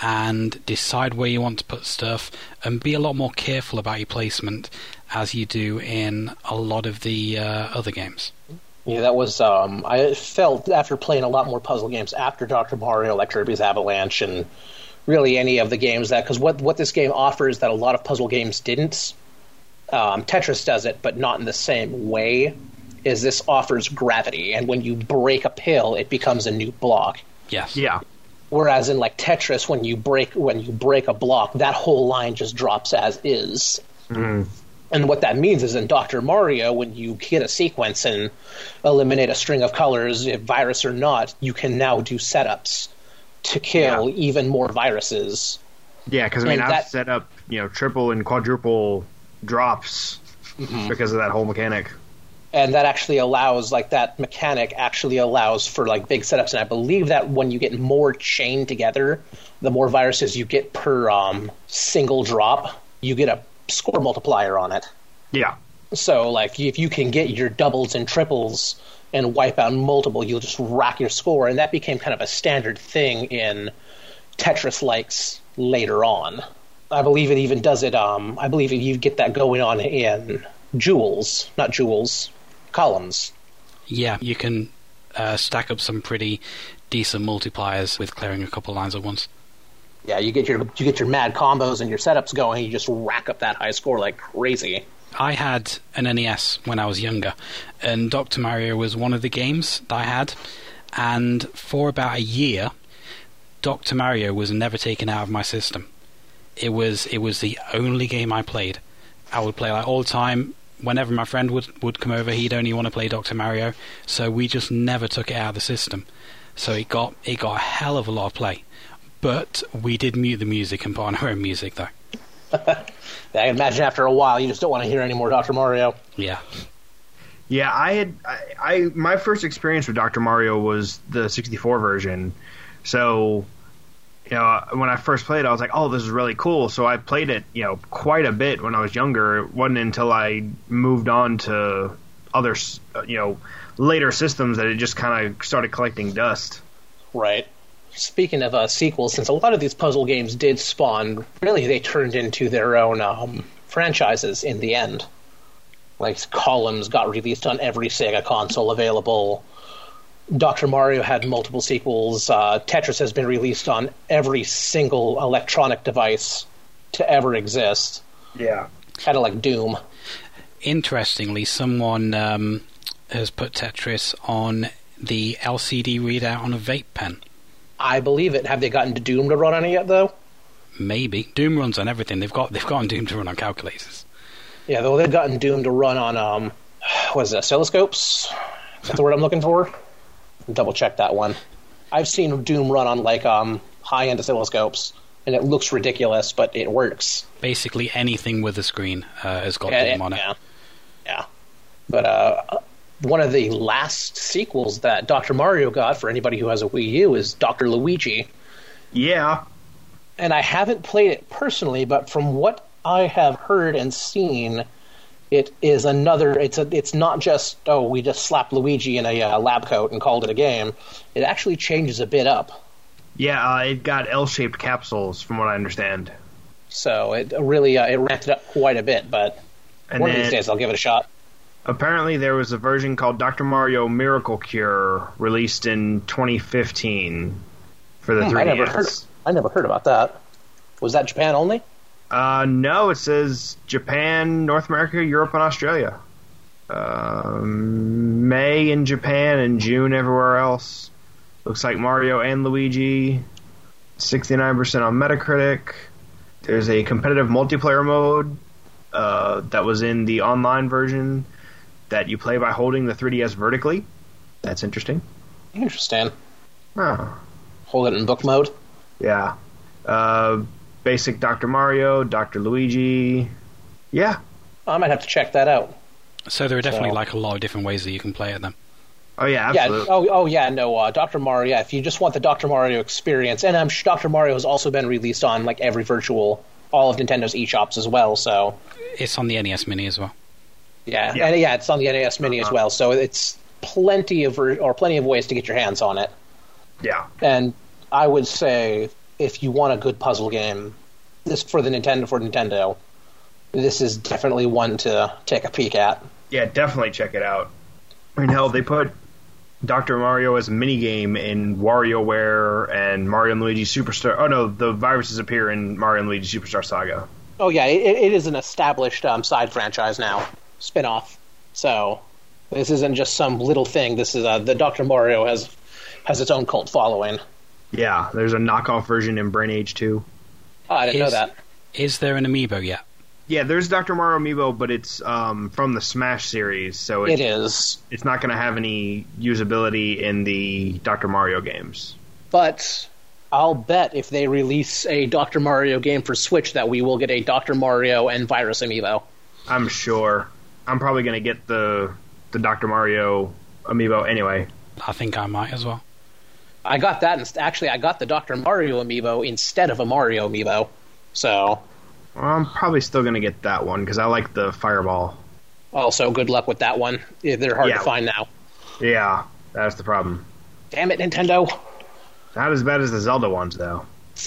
and decide where you want to put stuff and be a lot more careful about your placement as you do in a lot of the uh, other games. Yeah, that was, um, I felt after playing a lot more puzzle games after Doctor Mario, like Kirby's Avalanche, and really any of the games that, because what, what this game offers that a lot of puzzle games didn't, um, Tetris does it, but not in the same way, is this offers gravity, and when you break a pill, it becomes a new block. Yes. Yeah. Whereas in, like, Tetris, when you break, when you break a block, that whole line just drops as is. Mm. And what that means is in Doctor Mario, when you hit a sequence and eliminate a string of colors, if virus or not, you can now do setups to kill yeah. even more viruses. Yeah, because I mean, and I've that, set up you know triple and quadruple drops mm-hmm. because of that whole mechanic. And that actually allows, like, that mechanic actually allows for, like, big setups. And I believe that when you get more chained together, the more viruses you get per um, single drop, you get a score multiplier on it. Yeah. So, like, if you can get your doubles and triples and wipe out multiple, you'll just rack your score. And that became kind of a standard thing in Tetris-likes later on. I believe it even does it, um, I believe you get that going on in Jewels, not Jewels, Columns. Yeah, you can uh, stack up some pretty decent multipliers with clearing a couple lines at once. Yeah, you get your you get your mad combos and your setups going, you just rack up that high score like crazy. I had an N E S when I was younger, and Doctor Mario was one of the games that I had, and for about a year, Doctor Mario was never taken out of my system. It was it was the only game I played. I would play like all the time. Whenever my friend would, would come over, he'd only want to play Doctor Mario, so we just never took it out of the system. So it got it got a hell of a lot of play. But we did mute the music and put on our own music, though. I can imagine after a while you just don't want to hear any more Doctor Mario. Yeah. Yeah, I had I, I my first experience with Doctor Mario was the sixty-four version. So, you know, when I first played, I was like, "Oh, this is really cool." So I played it, you know, quite a bit when I was younger. It wasn't until I moved on to other, you know, later systems that it just kind of started collecting dust. Right. Speaking of uh, sequels, since a lot of these puzzle games did spawn, really they turned into their own um, franchises in the end. Like, Columns got released on every Sega console available. Doctor Mario had multiple sequels. Uh, Tetris has been released on every single electronic device to ever exist. Yeah. Kind of like Doom. Interestingly, someone um, has put Tetris on the L C D readout on a vape pen. I believe it. Have they gotten to Doom to run on it yet, though? Maybe. Doom runs on everything. They've got they've gotten Doom to run on calculators. Yeah, though they've gotten Doom to run on um, what is it, oscilloscopes? Is that the word I'm looking for? Double check that one. I've seen Doom run on like um high end oscilloscopes, and it looks ridiculous, but it works. Basically, anything with a screen uh, has got yeah, Doom yeah, on it. Yeah, yeah. But uh. One of the last sequels that Doctor Mario got for anybody who has a Wii U is Doctor Luigi. Yeah. And I haven't played it personally, but from what I have heard and seen, it is another. It's a. It's not just oh, we just slapped Luigi in a uh, lab coat and called it a game. It actually changes a bit up. Yeah, uh, it got L-shaped capsules, from what I understand. So it really uh, it ramped it up quite a bit. But and one then, of these days, I'll give it a shot. Apparently, there was a version called Doctor Mario Miracle Cure released in twenty fifteen for the hmm, three D S. I never heard. I never heard about that. Was that Japan only? Uh, no, it says Japan, North America, Europe, and Australia. Um, May in Japan and June everywhere else. Looks like Mario and Luigi. sixty-nine percent on Metacritic. There's a competitive multiplayer mode uh, that was in the online version that you play by holding the three D S vertically. That's interesting. Interesting. Oh. Hold it in book mode? Yeah. Uh, basic Doctor Mario, Doctor Luigi. Yeah. I might have to check that out. So there are definitely So- like a lot of different ways that you can play it then. Oh, yeah, absolutely. Yeah. Oh, oh, yeah. No, uh, Doctor Mario. Yeah, if you just want the Doctor Mario experience, and I'm sure Doctor Mario has also been released on like every virtual, all of Nintendo's eShops as well. So It's on the N E S Mini as well. yeah, Yeah. and yeah, it's on the N A S Mini Uh-huh. as well. So it's plenty of ver- or plenty of ways to get your hands on it. Yeah. And I would say if you want a good puzzle game, this for the Nintendo for Nintendo, this is definitely one to take a peek at. Yeah, definitely check it out. I mean, hell, they put Doctor Mario as a minigame in WarioWare and Mario and Luigi Superstar. Oh, no, the viruses appear in Mario and Luigi Superstar Saga. Oh yeah, it, it is an established um, side franchise now, spin-off. So this isn't just some little thing. This is uh, the Doctor Mario has has its own cult following. Yeah, there's a knockoff version in Brain Age two. Oh, I didn't Is- know that. Is there an amiibo yet? Yeah, there's Doctor Mario Amiibo, but it's um, from the Smash series, so It it's, is, it's not going to have any usability in the Doctor Mario games. but I'll bet if they release a Doctor Mario game for Switch that we will get a Doctor Mario and Virus amiibo. I'm sure. I'm probably going to get the the Doctor Mario Amiibo anyway. I think I might as well. I got that. Inst- actually, I got the Doctor Mario amiibo instead of a Mario amiibo. So, Well, I'm probably still going to get that one because I like the Fireball. also good luck with that one. Yeah, they're hard Yeah. to find now. Yeah, that's the problem. Damn it, Nintendo! Not as bad as the Zelda ones, though.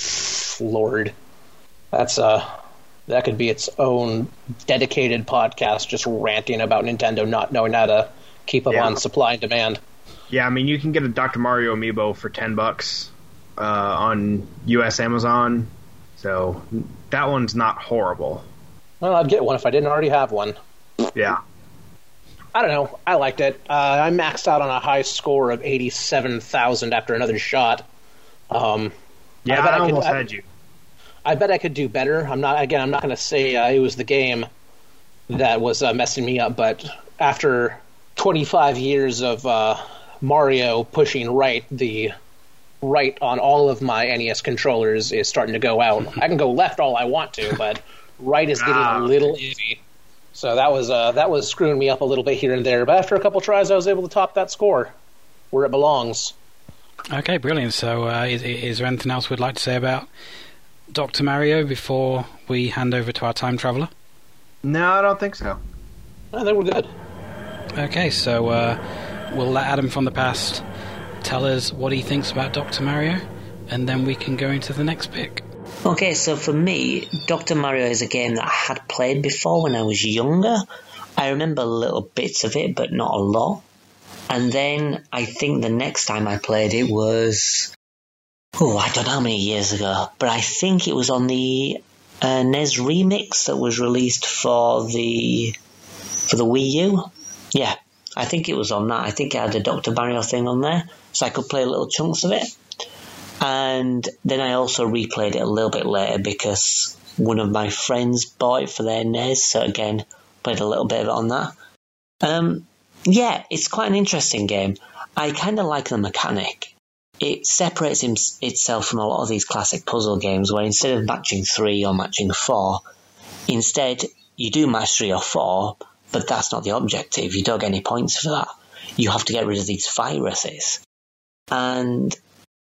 Lord, that's uh, that could be its own dedicated podcast, just ranting about Nintendo not knowing how to keep up Yeah. on supply and demand. Yeah, I mean, you can get a Doctor Mario Amiibo for ten bucks. uh, on U S Amazon, so that one's not horrible. Well, I'd get one if I didn't already have one. Yeah. I don't know. I liked it. Uh, I maxed out on a high score of eighty-seven thousand after another shot. Um, yeah, I, bet I, I could, almost I, had you. I bet I could do better. I'm not. Again, I'm not going to say uh, it was the game that was uh, messing me up, but after twenty-five years of uh, Mario pushing right, the right on all of my N E S controllers is starting to go out. I can go left all I want to, but right is getting ah. a little iffy. So that was uh, that was screwing me up a little bit here and there. But after a couple tries, I was able to top that score where it belongs. Okay, brilliant. So uh, is, is there anything else we'd like to say about Doctor Mario before we hand over to our time traveler? No, I don't think so. I think we're good. Okay, so uh, we'll let Adam from the past tell us what he thinks about Doctor Mario, and then we can go into the next pick. Okay, so for me, Doctor Mario is a game that I had played before when I was younger. I remember little bits of it, but not a lot. And then I think the next time I played it was... Oh, I don't know how many years ago, but I think it was on the uh, N E S remix that was released for the for the Wii U. Yeah, I think it was on that. I think it had a Doctor Mario thing on there, so I could play little chunks of it. And then I also replayed it a little bit later because one of my friends bought it for their N E S, so again, played a little bit of it on that. Um, yeah, it's quite an interesting game. I kind of like the mechanic. It separates him, itself from a lot of these classic puzzle games where instead of matching three or matching four, instead you do match three or four, but that's not the objective. You don't get any points for that. You have to get rid of these viruses. And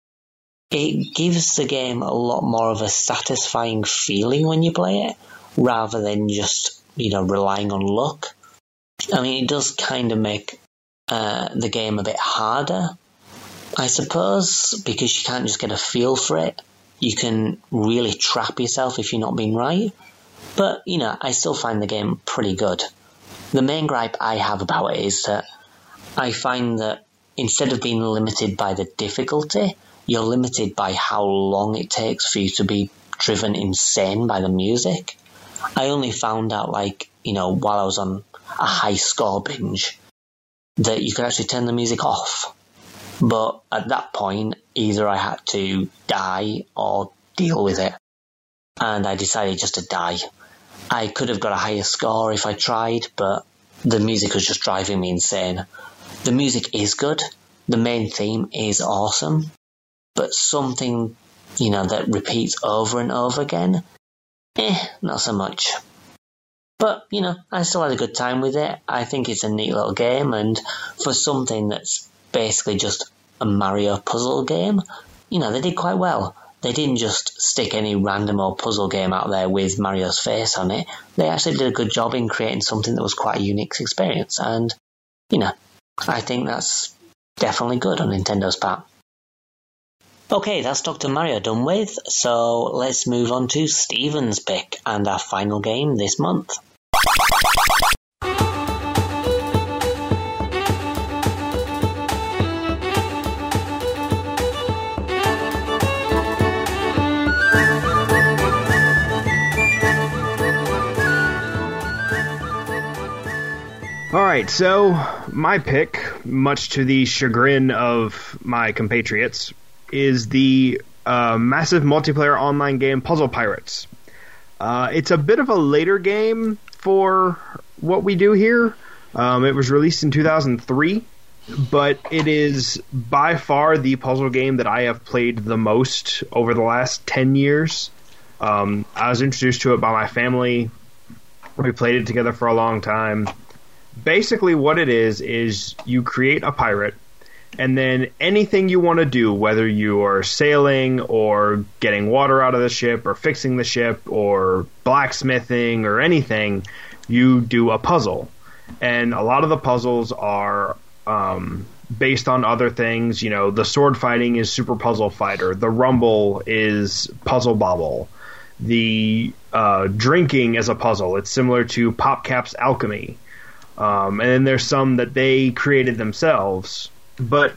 it gives the game a lot more of a satisfying feeling when you play it, rather than just, you know, relying on luck. I mean, it does kind of make uh, the game a bit harder, I suppose, because you can't just get a feel for it. You can really trap yourself if you're not being right. But, you know, I still find the game pretty good. The main gripe I have about it is that I find that instead of being limited by the difficulty, you're limited by how long it takes for you to be driven insane by the music. I only found out, like, you know, while I was on a high score binge, that you could actually turn the music off. But at that point, either I had to die or deal with it. And I decided just to die. I could have got a higher score if I tried, but the music was just driving me insane. The music is good. The main theme is awesome. But something, you know, that repeats over and over again, eh, not so much. But, you know, I still had a good time with it. I think it's a neat little game, and for something that's basically just a Mario puzzle game, you know, they did quite well. They didn't just stick any random old puzzle game out there with Mario's face on it. They actually did a good job in creating something that was quite a unique experience, and, you know, I think that's definitely good on Nintendo's part. Okay, that's Doctor Mario done with, so let's move on to Stephen's pick and our final game this month. Alright, so my pick, much to the chagrin of my compatriots, is the uh, massive multiplayer online game Puzzle Pirates. Uh, it's a bit of a later game for what we do here. Um, it was released in two thousand three, but it is by far the puzzle game that I have played the most over the last ten years. Um, I was introduced to it by my family. We played it together for a long time. Basically what it is, is you create a pirate, and then anything you want to do, whether you are sailing or getting water out of the ship or fixing the ship or blacksmithing or anything, you do a puzzle. And a lot of the puzzles are um, based on other things. You know, the sword fighting is Super Puzzle Fighter. The rumble is Puzzle Bobble. The uh, drinking is a puzzle. It's similar to PopCap's Alchemy. Um, and then there's some that they created themselves. But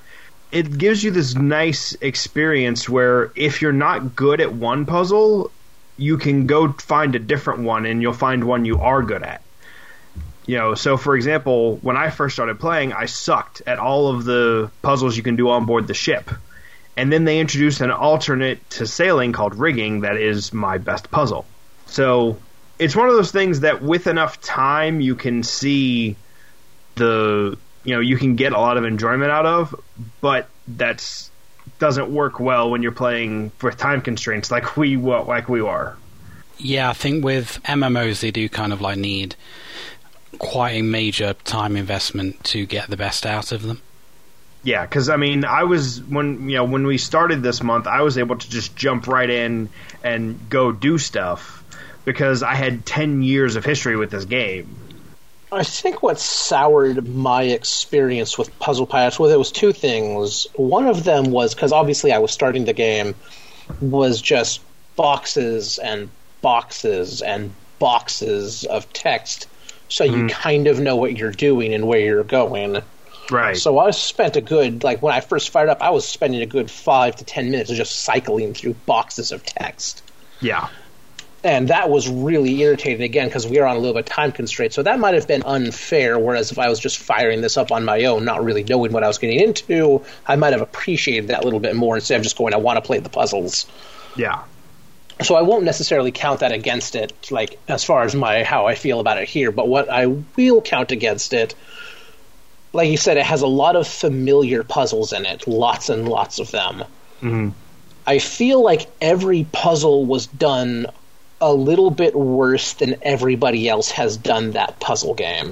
it gives you this nice experience where if you're not good at one puzzle, you can go find a different one and you'll find one you are good at. You know, so for example, when I first started playing, I sucked at all of the puzzles you can do on board the ship. And then they introduced an alternate to sailing called rigging that is my best puzzle. So it's one of those things that with enough time you can see the, you know, you can get a lot of enjoyment out of, but that's doesn't work well when you're playing for time constraints like we like we are. Yeah, I think with M M Os they do kind of like need quite a major time investment to get the best out of them. Yeah, because I mean, I was when you know when we started this month, I was able to just jump right in and go do stuff because I had ten years of history with this game. I think what soured my experience with Puzzle Pirates, well, there was two things. One of them was because obviously I was starting the game was just boxes and boxes and boxes of text. So you mm. kind of know what you're doing and where you're going. Right. So I spent a good, like when I first fired up, I was spending a good five to ten minutes of just cycling through boxes of text. Yeah. And that was really irritating, again, because we were on a little bit of time constraint. So that might have been unfair, whereas if I was just firing this up on my own, not really knowing what I was getting into, I might have appreciated that a little bit more instead of just going, I want to play the puzzles. Yeah. So I won't necessarily count that against it, like as far as my how I feel about it here. But what I will count against it, like you said, it has a lot of familiar puzzles in it, lots and lots of them. Mm-hmm. I feel like every puzzle was done a little bit worse than everybody else has done that puzzle game.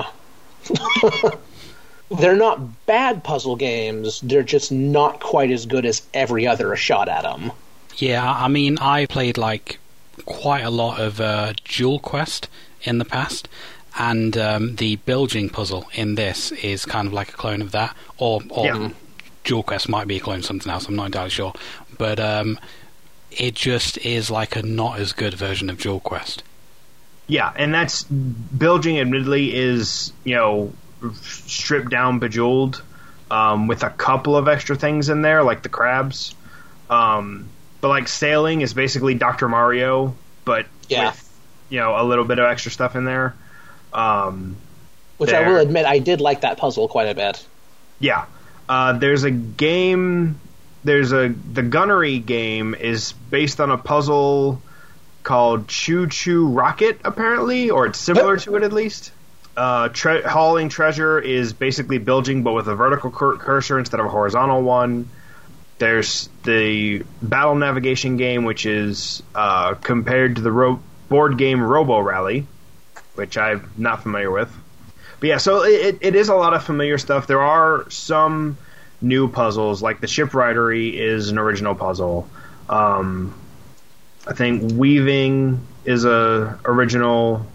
They're not bad puzzle games, they're just not quite as good as every other shot at them. Yeah, I mean, I played like quite a lot of uh, Jewel Quest in the past, and um, the bilging puzzle in this is kind of like a clone of that, or, or yeah. Jewel Quest might be a clone of something else, I'm not entirely sure, but um, it just is like a not as good version of Jewel Quest. Yeah, and that's, bilging admittedly is, you know, stripped down Bejeweled, um, with a couple of extra things in there, like the crabs. Um... But like sailing is basically Doctor Mario, but yeah. with, you know, a little bit of extra stuff in there. Um, Which there. I will admit, I did like that puzzle quite a bit. Yeah. Uh, there's a game, there's a, the Gunnery game is based on a puzzle called Choo Choo Rocket, apparently, or it's similar to it at least. Uh, tre- hauling treasure is basically bilging, but with a vertical cur- cursor instead of a horizontal one. There's the battle navigation game, which is uh, compared to the ro- board game Robo Rally, which I'm not familiar with. But yeah, so it, it is a lot of familiar stuff. There are some new puzzles, like the Shipwrightery is an original puzzle. Um, I think Weaving is a original,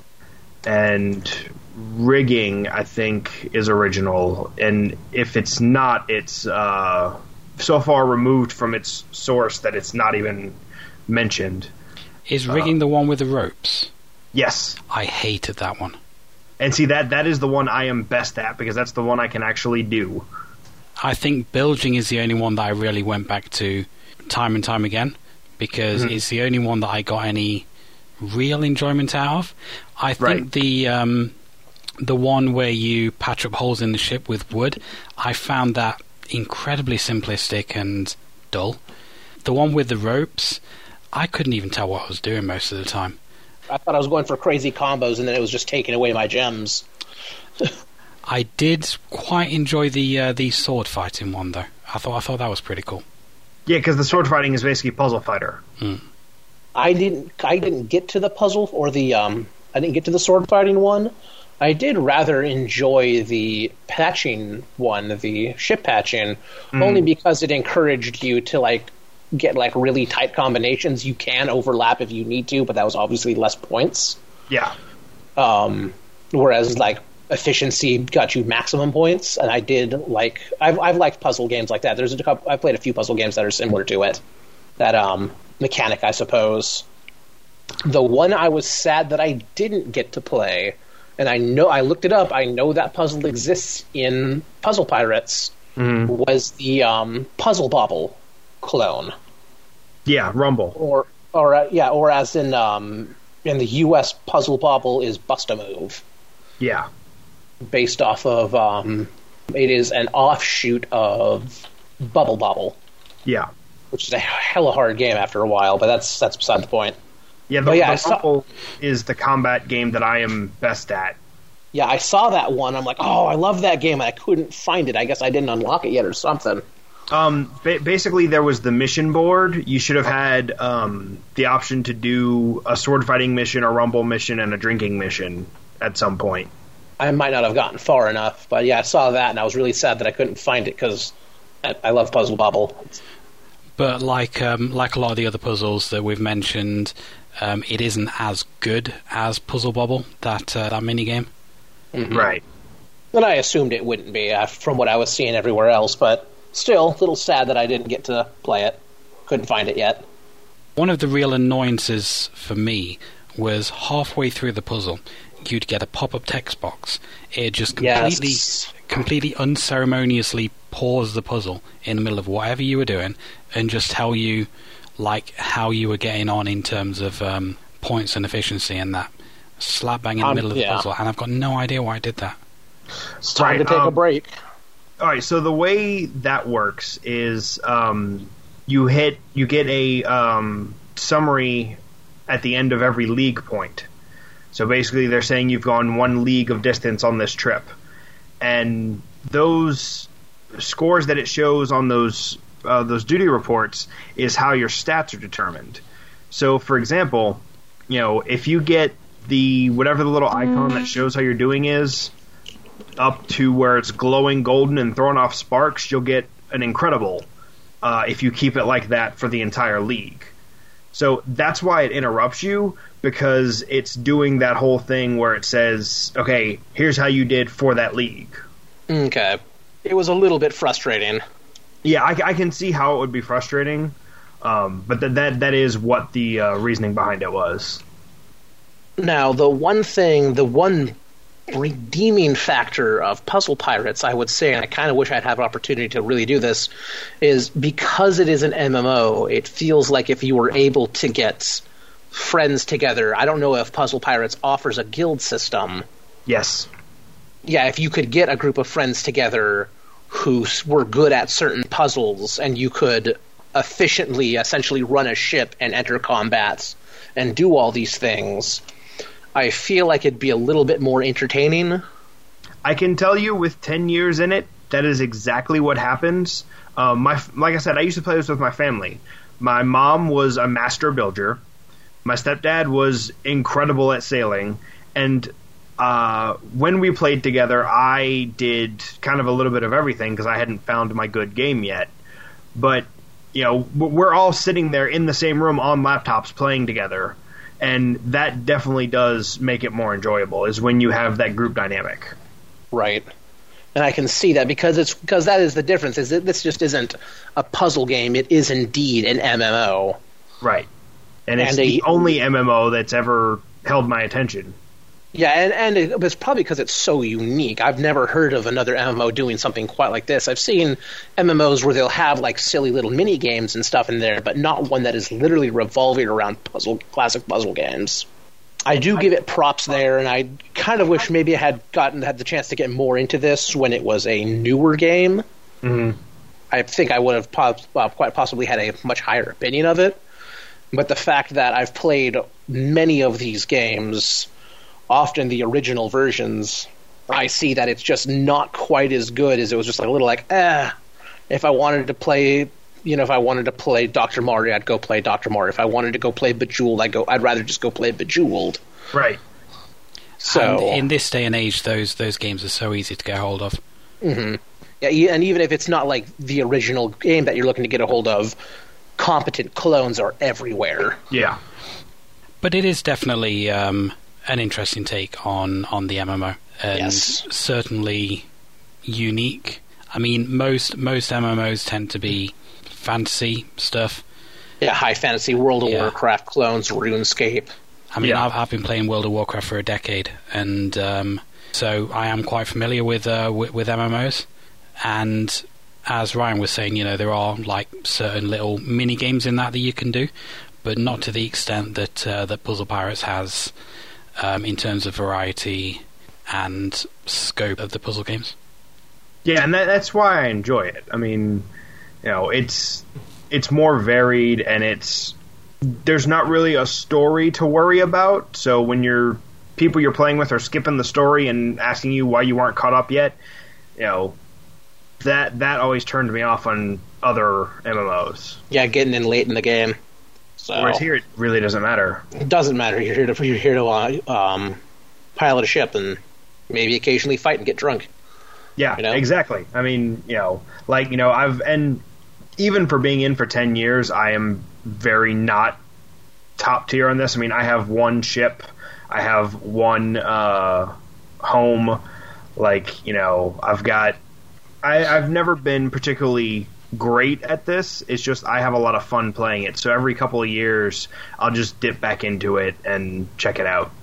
and Rigging, I think, is original. And if it's not, it's... Uh, so far removed from its source that it's not even mentioned. Is Rigging uh, the one with the ropes? Yes. I hated that one. And see, that that is the one I am best at, because that's the one I can actually do. I think bilging is the only one that I really went back to time and time again, because mm-hmm. it's the only one that I got any real enjoyment out of. I think right. the um, the one where you patch up holes in the ship with wood, I found that incredibly simplistic and dull. The one with the ropes, I couldn't even tell what I was doing most of the time. I thought I was going for crazy combos, and then it was just taking away my gems. I did quite enjoy the uh, the sword fighting one, though. I thought I thought that was pretty cool. Yeah, because the sword fighting is basically Puzzle Fighter. Mm. I didn't. I didn't get to the puzzle or the. Um, I didn't get to the sword fighting one. I did rather enjoy the patching one, the ship patching, mm. only because it encouraged you to like get like really tight combinations. You can overlap if you need to, but that was obviously less points. Yeah. Um, whereas like efficiency got you maximum points, and I did like I've I've liked puzzle games like that. There's a couple. I've played a few puzzle games that are similar to it. That um, mechanic, I suppose. The one I was sad that I didn't get to play. And I know I looked it up. I know that puzzle exists in Puzzle Pirates. Mhm. was the um, Puzzle Bobble clone, Yeah, Rumble. or or uh, yeah, or as in um, in the U S, Puzzle Bobble is Bust-A-Move, Yeah. based off of um, it is an offshoot of Bubble Bobble, Yeah. which is a hella hard game after a while, but that's that's beside the point. Yeah, the, But yeah, the I saw- Rumble is the combat game that I am best at. Yeah, I saw that one. I'm like, oh, I love that game, and I couldn't find it. I guess I didn't unlock it yet or something. Um, ba- basically, there was the mission board. You should have had um, the option to do a sword fighting mission, a rumble mission, and a drinking mission at some point. I might not have gotten far enough, but yeah, I saw that, and I was really sad that I couldn't find it because I, I love Puzzle Bobble. But like um, like a lot of the other puzzles that we've mentioned, um, it isn't as good as Puzzle Bobble, that uh, that mini game. Mm-hmm. Right. And I assumed it wouldn't be uh, from what I was seeing everywhere else, but still, a little sad that I didn't get to play it. Couldn't find it yet. One of the real annoyances for me was halfway through the puzzle, you'd get a pop-up text box. It just completely, Yes. completely unceremoniously pause the puzzle in the middle of whatever you were doing and just tell you, like, how you were getting on in terms of um, points and efficiency and that. Slap bang in the Um, middle of the yeah. puzzle, and I've got no idea why I did that. It's time Right, to take a um, break. All right. So the way that works is um, you hit, you get a um, summary at the end of every league point. So basically, they're saying you've gone one league of distance on this trip, and those scores that it shows on those uh, those duty reports is how your stats are determined. So, for example, you know, if you get the whatever the little icon that shows how you're doing is up to where it's glowing golden and throwing off sparks, you'll get an incredible uh, if you keep it like that for the entire league. So that's why it interrupts you, because it's doing that whole thing where it says, okay, here's how you did for that league. Okay. It was a little bit frustrating. Yeah, I, I can see how it would be frustrating, um, but th- that that is what the uh, reasoning behind it was. Now, the one thing, the one redeeming factor of Puzzle Pirates, I would say, and I kind of wish I'd have an opportunity to really do this, is because it is an M M O, it feels like if you were able to get friends together, I don't know if Puzzle Pirates offers a guild system. Yes. Yeah, if you could get a group of friends together who s- were good at certain puzzles, and you could efficiently, essentially run a ship and enter combats and do all these things, I feel like it'd be a little bit more entertaining. I can tell you with ten years in it, that is exactly what happens. Um, my, like I said, I used to play this with my family. My mom was a master builder. My stepdad was incredible at sailing. And uh, when we played together, I did kind of a little bit of everything because I hadn't found my good game yet. But, you know, we're all sitting there in the same room on laptops playing together. And that definitely does make it more enjoyable, is when you have that group dynamic. Right. And I can see that because it's because that is the difference, is that this just isn't a puzzle game, it is indeed an M M O. Right. And it's And the a- only M M O that's ever held my attention. Yeah, and, and it, it's probably because it's so unique. I've never heard of another M M O doing something quite like this. I've seen M M Os where they'll have like silly little mini games and stuff in there, but not one that is literally revolving around puzzle classic puzzle games. I do give it props there, and I kind of wish maybe I had gotten had the chance to get more into this when it was a newer game. Mm-hmm. I think I would have pos- well, quite possibly had a much higher opinion of it. But the fact that I've played many of these games, often the original versions, I see that it's just not quite as good as it was just like a little like, eh, if I wanted to play, you know, if I wanted to play Doctor Mario, I'd go play Doctor Mario. If I wanted to go play Bejeweled, I'd go, I'd rather just go play Bejeweled. Right. So, And in this day and age, those those games are so easy to get hold of. mhm. Yeah, e- and even if it's not like the original game that you're looking to get a hold of, competent clones are everywhere. Yeah. But it is definitely um, an interesting take on, on the M M O, and Yes. certainly unique. I mean, most most M M Os tend to be fantasy stuff. Yeah, high fantasy, World of Yeah. Warcraft clones, RuneScape. I mean, Yeah. I've, I've been playing World of Warcraft for a decade, and um, so I am quite familiar with, uh, with with M M Os. And as Ryan was saying, you know, there are like certain little mini games in that that you can do, but not to the extent that uh, that Puzzle Pirates has um, in terms of variety and scope of the puzzle games. Yeah, and that, that's why I enjoy it. I mean, you know, it's it's more varied, and it's there's not really a story to worry about. So when you're people you're playing with are skipping the story and asking you why you aren't caught up yet, you know, that that always turned me off on other M M Os. Yeah, getting in late in the game. So Whereas here, it really doesn't matter. It doesn't matter. You're here to you're here to uh, um, pilot a ship and maybe occasionally fight and get drunk. Yeah, you know? Exactly. I mean, you know, like, you know, I've, and even for being in for ten years, I am very not top tier on this. I mean, I have one ship, I have one uh, home, like, you know, I've got, I, I've never been particularly great at this. It's just I have a lot of fun playing it. So every couple of years, I'll just dip back into it and check it out.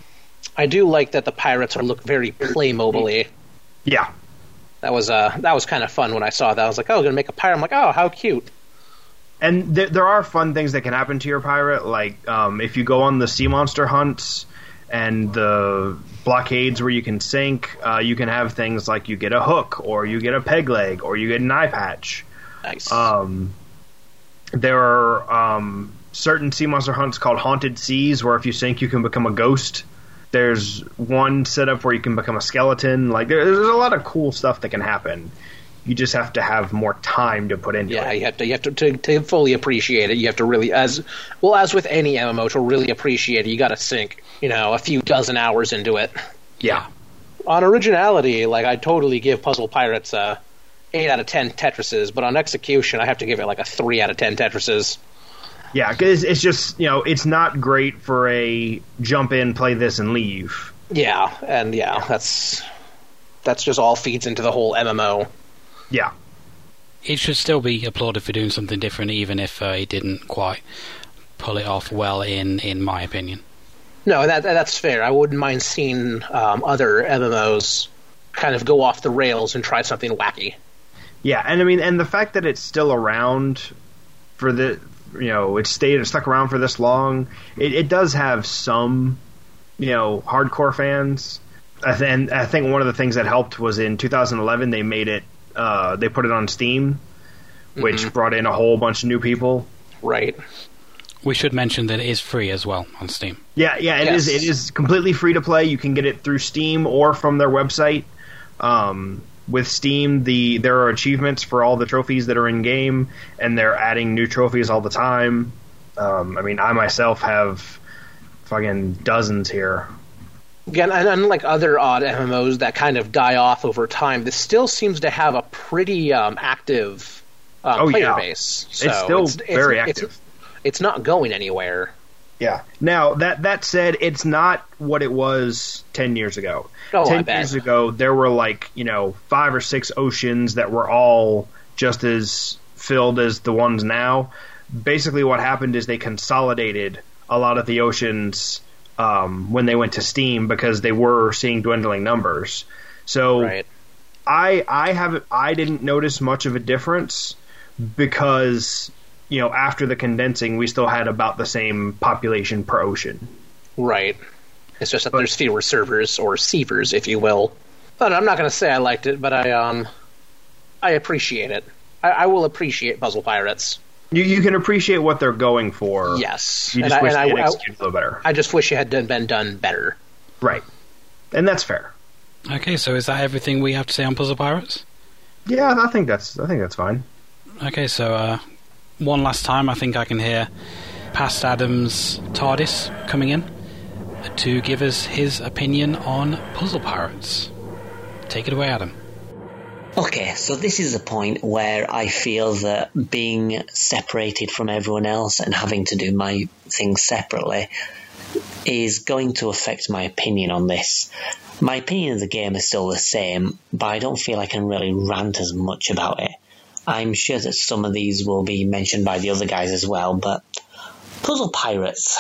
I do like that the pirates are look very Playmobil-y. Yeah. That was uh that was kind of fun when I saw that. I was like, oh, gonna make a pirate. I'm like, oh, how cute. And th- there are fun things that can happen to your pirate, like um, if you go on the sea monster hunts and the blockades where you can sink, uh, you can have things like you get a hook, or you get a peg leg, or you get an eye patch. Nice. Um, there are um, certain sea monster hunts called Haunted Seas, where if you sink, you can become a ghost. There's one setup where you can become a skeleton. Like there, there's a lot of cool stuff that can happen. You just have to have more time to put into yeah, it. Yeah, you have to you have to, to to fully appreciate it. You have to really, as well as with any M M O, to really appreciate it, you got to sink, you know, a few dozen hours into it. Yeah. On originality, like I totally give Puzzle Pirates a eight out of ten Tetrises, but on execution, I have to give it like a three out of ten Tetrises. Yeah, because it's just, you know, it's not great for a jump in, play this, and leave. Yeah, and yeah, that's that's just all feeds into the whole M M O. Yeah. It should still be applauded for doing something different, even if uh, it didn't quite pull it off well, in, in my opinion. No, that that's fair. I wouldn't mind seeing um, other M M Os kind of go off the rails and try something wacky. Yeah, and I mean, and the fact that it's still around for the, you know, it's stayed stuck around for this long, it, it does have some, you know, hardcore fans. And I think one of the things that helped was in two thousand eleven they made it, uh, they put it on Steam, which mm-hmm. brought in a whole bunch of new people. Right. We should mention that it is free as well on Steam. Yeah, yeah, it yes. is. It is completely free to play. You can get it through Steam or from their website. Um, with Steam, the there are achievements for all the trophies that are in game, and they're adding new trophies all the time. Um, I mean, I myself have fucking dozens here. Again, and unlike other odd M M Os that kind of die off over time, this still seems to have a pretty um, active uh, oh, player yeah. base. So it's still it's, very it's, active. It's, it's not going anywhere. Yeah. Now, that that said, it's not what it was ten years ago. Oh, ten I bet. years ago, there were like, you know, five or six oceans that were all just as filled as the ones now. Basically, what happened is they consolidated a lot of the oceans um, when they went to Steam because they were seeing dwindling numbers. So right. I I haven't I didn't notice much of a difference because, you know, after the condensing, we still had about the same population per ocean. Right. It's just that but, there's fewer servers, or sievers, if you will. But I'm not going to say I liked it, but I um, I appreciate it. I, I will appreciate Puzzle Pirates. You you can appreciate what they're going for. Yes. You just and wish I, they and had I, executed a little better. I just wish it had done, been done better. Right. And that's fair. Okay, so is that everything we have to say on Puzzle Pirates? Yeah, I think that's I think that's fine. Okay, so uh, one last time, I think I can hear Past Adam's TARDIS coming in to give us his opinion on Puzzle Pirates. Take it away, Adam. Okay, so this is the point where I feel that being separated from everyone else and having to do my things separately is going to affect my opinion on this. My opinion of the game is still the same, but I don't feel I can really rant as much about it. I'm sure that some of these will be mentioned by the other guys as well, but Puzzle Pirates,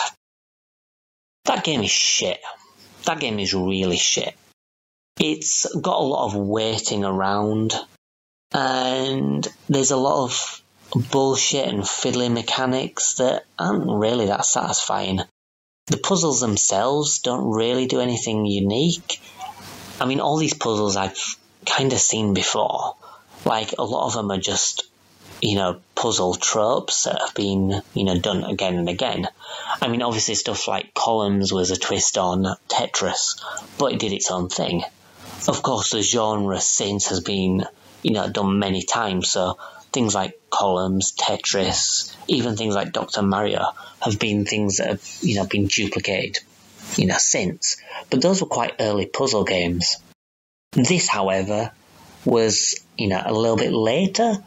that game is shit. That game is really shit. It's got a lot of waiting around. and there's a lot of bullshit and fiddly mechanics that aren't really that satisfying. The puzzles themselves don't really do anything unique. I mean, all these puzzles I've kind of seen before. Like, a lot of them are just, you know, puzzle tropes that have been, you know, done again and again. I mean, obviously stuff like Columns was a twist on Tetris, but it did its own thing. Of course, the genre since has been, you know, done many times, so things like Columns, Tetris, even things like Doctor Mario have been things that have, you know, been duplicated, you know, since. But those were quite early puzzle games. This, however, was, you know, a little bit later,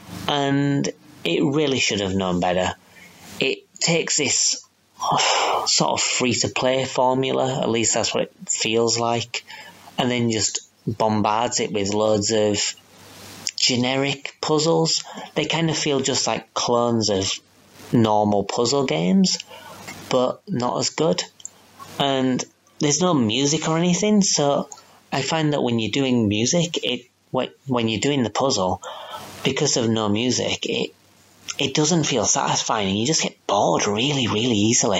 and it really should have known better. It takes this oh, sort of free-to-play formula, at least that's what it feels like, and then just bombards it with loads of generic puzzles. They kind of feel just like clones of normal puzzle games, but not as good. And there's no music or anything, so I find that when you're doing music, it when you're doing the puzzle, because of no music, it it doesn't feel satisfying, and you just get bored really, really easily.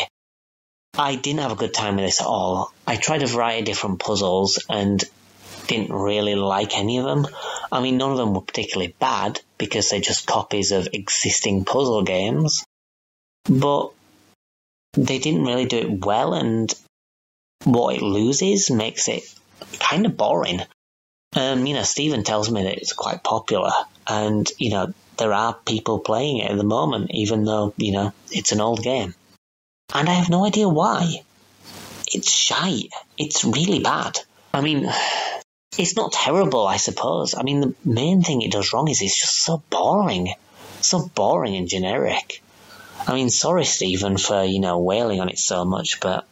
I didn't have a good time with this at all. I tried a variety of different puzzles and didn't really like any of them. I mean, none of them were particularly bad, because they're just copies of existing puzzle games, but they didn't really do it well, and what it loses makes it kind of boring. Um, you know, Stephen tells me that it's quite popular, and, you know, there are people playing it at the moment, even though, you know, it's an old game. And I have no idea why. It's shite. It's really bad. I mean, it's not terrible, I suppose. I mean, the main thing it does wrong is it's just so boring. So boring and generic. I mean, sorry, Stephen, for, you know, wailing on it so much, but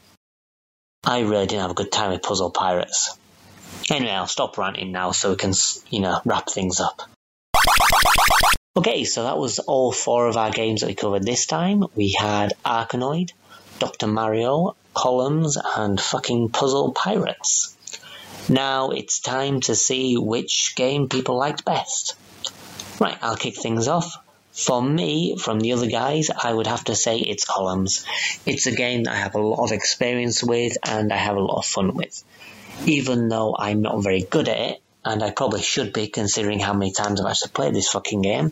I really didn't have a good time with Puzzle Pirates. Anyway, I'll stop ranting now so we can, you know, wrap things up. Okay, so that was all four of our games that we covered this time. We had Arkanoid, Doctor Mario, Columns, and fucking Puzzle Pirates. Now it's time to see which game people liked best. Right, I'll kick things off. For me, from the other guys, I would have to say it's Columns. It's a game that I have a lot of experience with and I have a lot of fun with. Even though I'm not very good at it, and I probably should be considering how many times I've actually played this fucking game,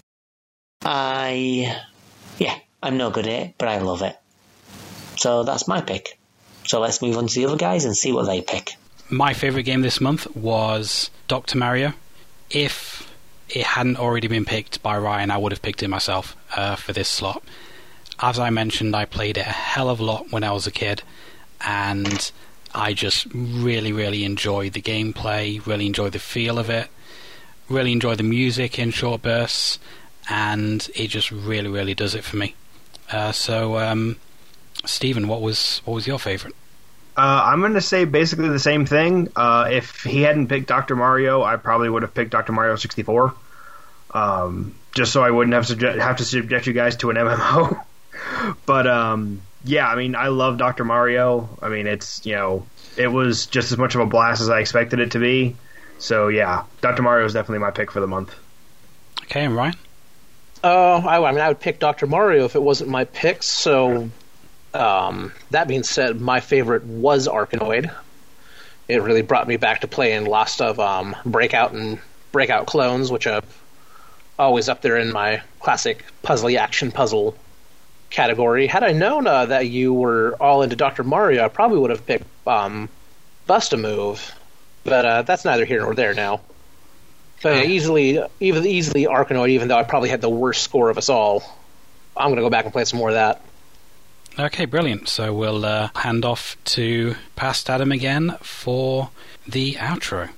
I... yeah, I'm no good at it, but I love it. So that's my pick. So let's move on to the other guys and see what they pick. My favourite game this month was Doctor Mario. If it hadn't already been picked by Ryan, I would have picked it myself uh, for this slot. As I mentioned, I played it a hell of a lot when I was a kid, and I just really, really enjoyed the gameplay, really enjoyed the feel of it, really enjoyed the music in short bursts, and it just really, really does it for me. Uh, so, um, Stephen, what was what was your favourite? Uh, I'm going to say basically the same thing. Uh, if he hadn't picked Doctor Mario, I probably would have picked Doctor Mario sixty-four, um, just so I wouldn't have, subject, have to subject you guys to an M M O. But um, yeah, I mean, I love Doctor Mario. I mean, it's, you know, it was just as much of a blast as I expected it to be. So yeah, Doctor Mario is definitely my pick for the month. Okay, and Ryan? Uh, I, I mean, I would pick Doctor Mario if it wasn't my pick. So um, that being said, my favorite was Arkanoid. It really brought me back to playing lots of um, Breakout and Breakout clones, which are always up there in my classic puzzly action puzzle category. Had I known uh, that you were all into Doctor Mario, I probably would have picked um, Bust-A-Move, but uh, that's neither here nor there now. So yeah, easily, even easily Arkanoid, even though I probably had the worst score of us all. I'm going to go back and play some more of that. Okay, brilliant. So we'll uh, hand off to past Adam again for the outro.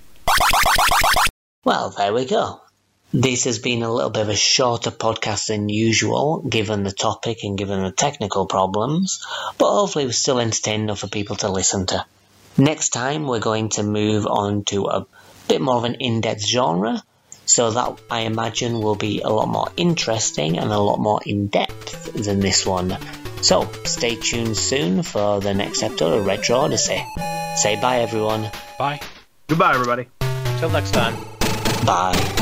Well, there we go. This has been a little bit of a shorter podcast than usual, given the topic and given the technical problems, but hopefully it was still entertaining enough for people to listen to. Next time we're going to move on to a bit more of an in-depth genre, so that I imagine will be a lot more interesting and a lot more in-depth than this one. So stay tuned soon for the next episode of Retro Odyssey. Say bye, everyone. Bye. Goodbye, everybody. Till next time. Bye.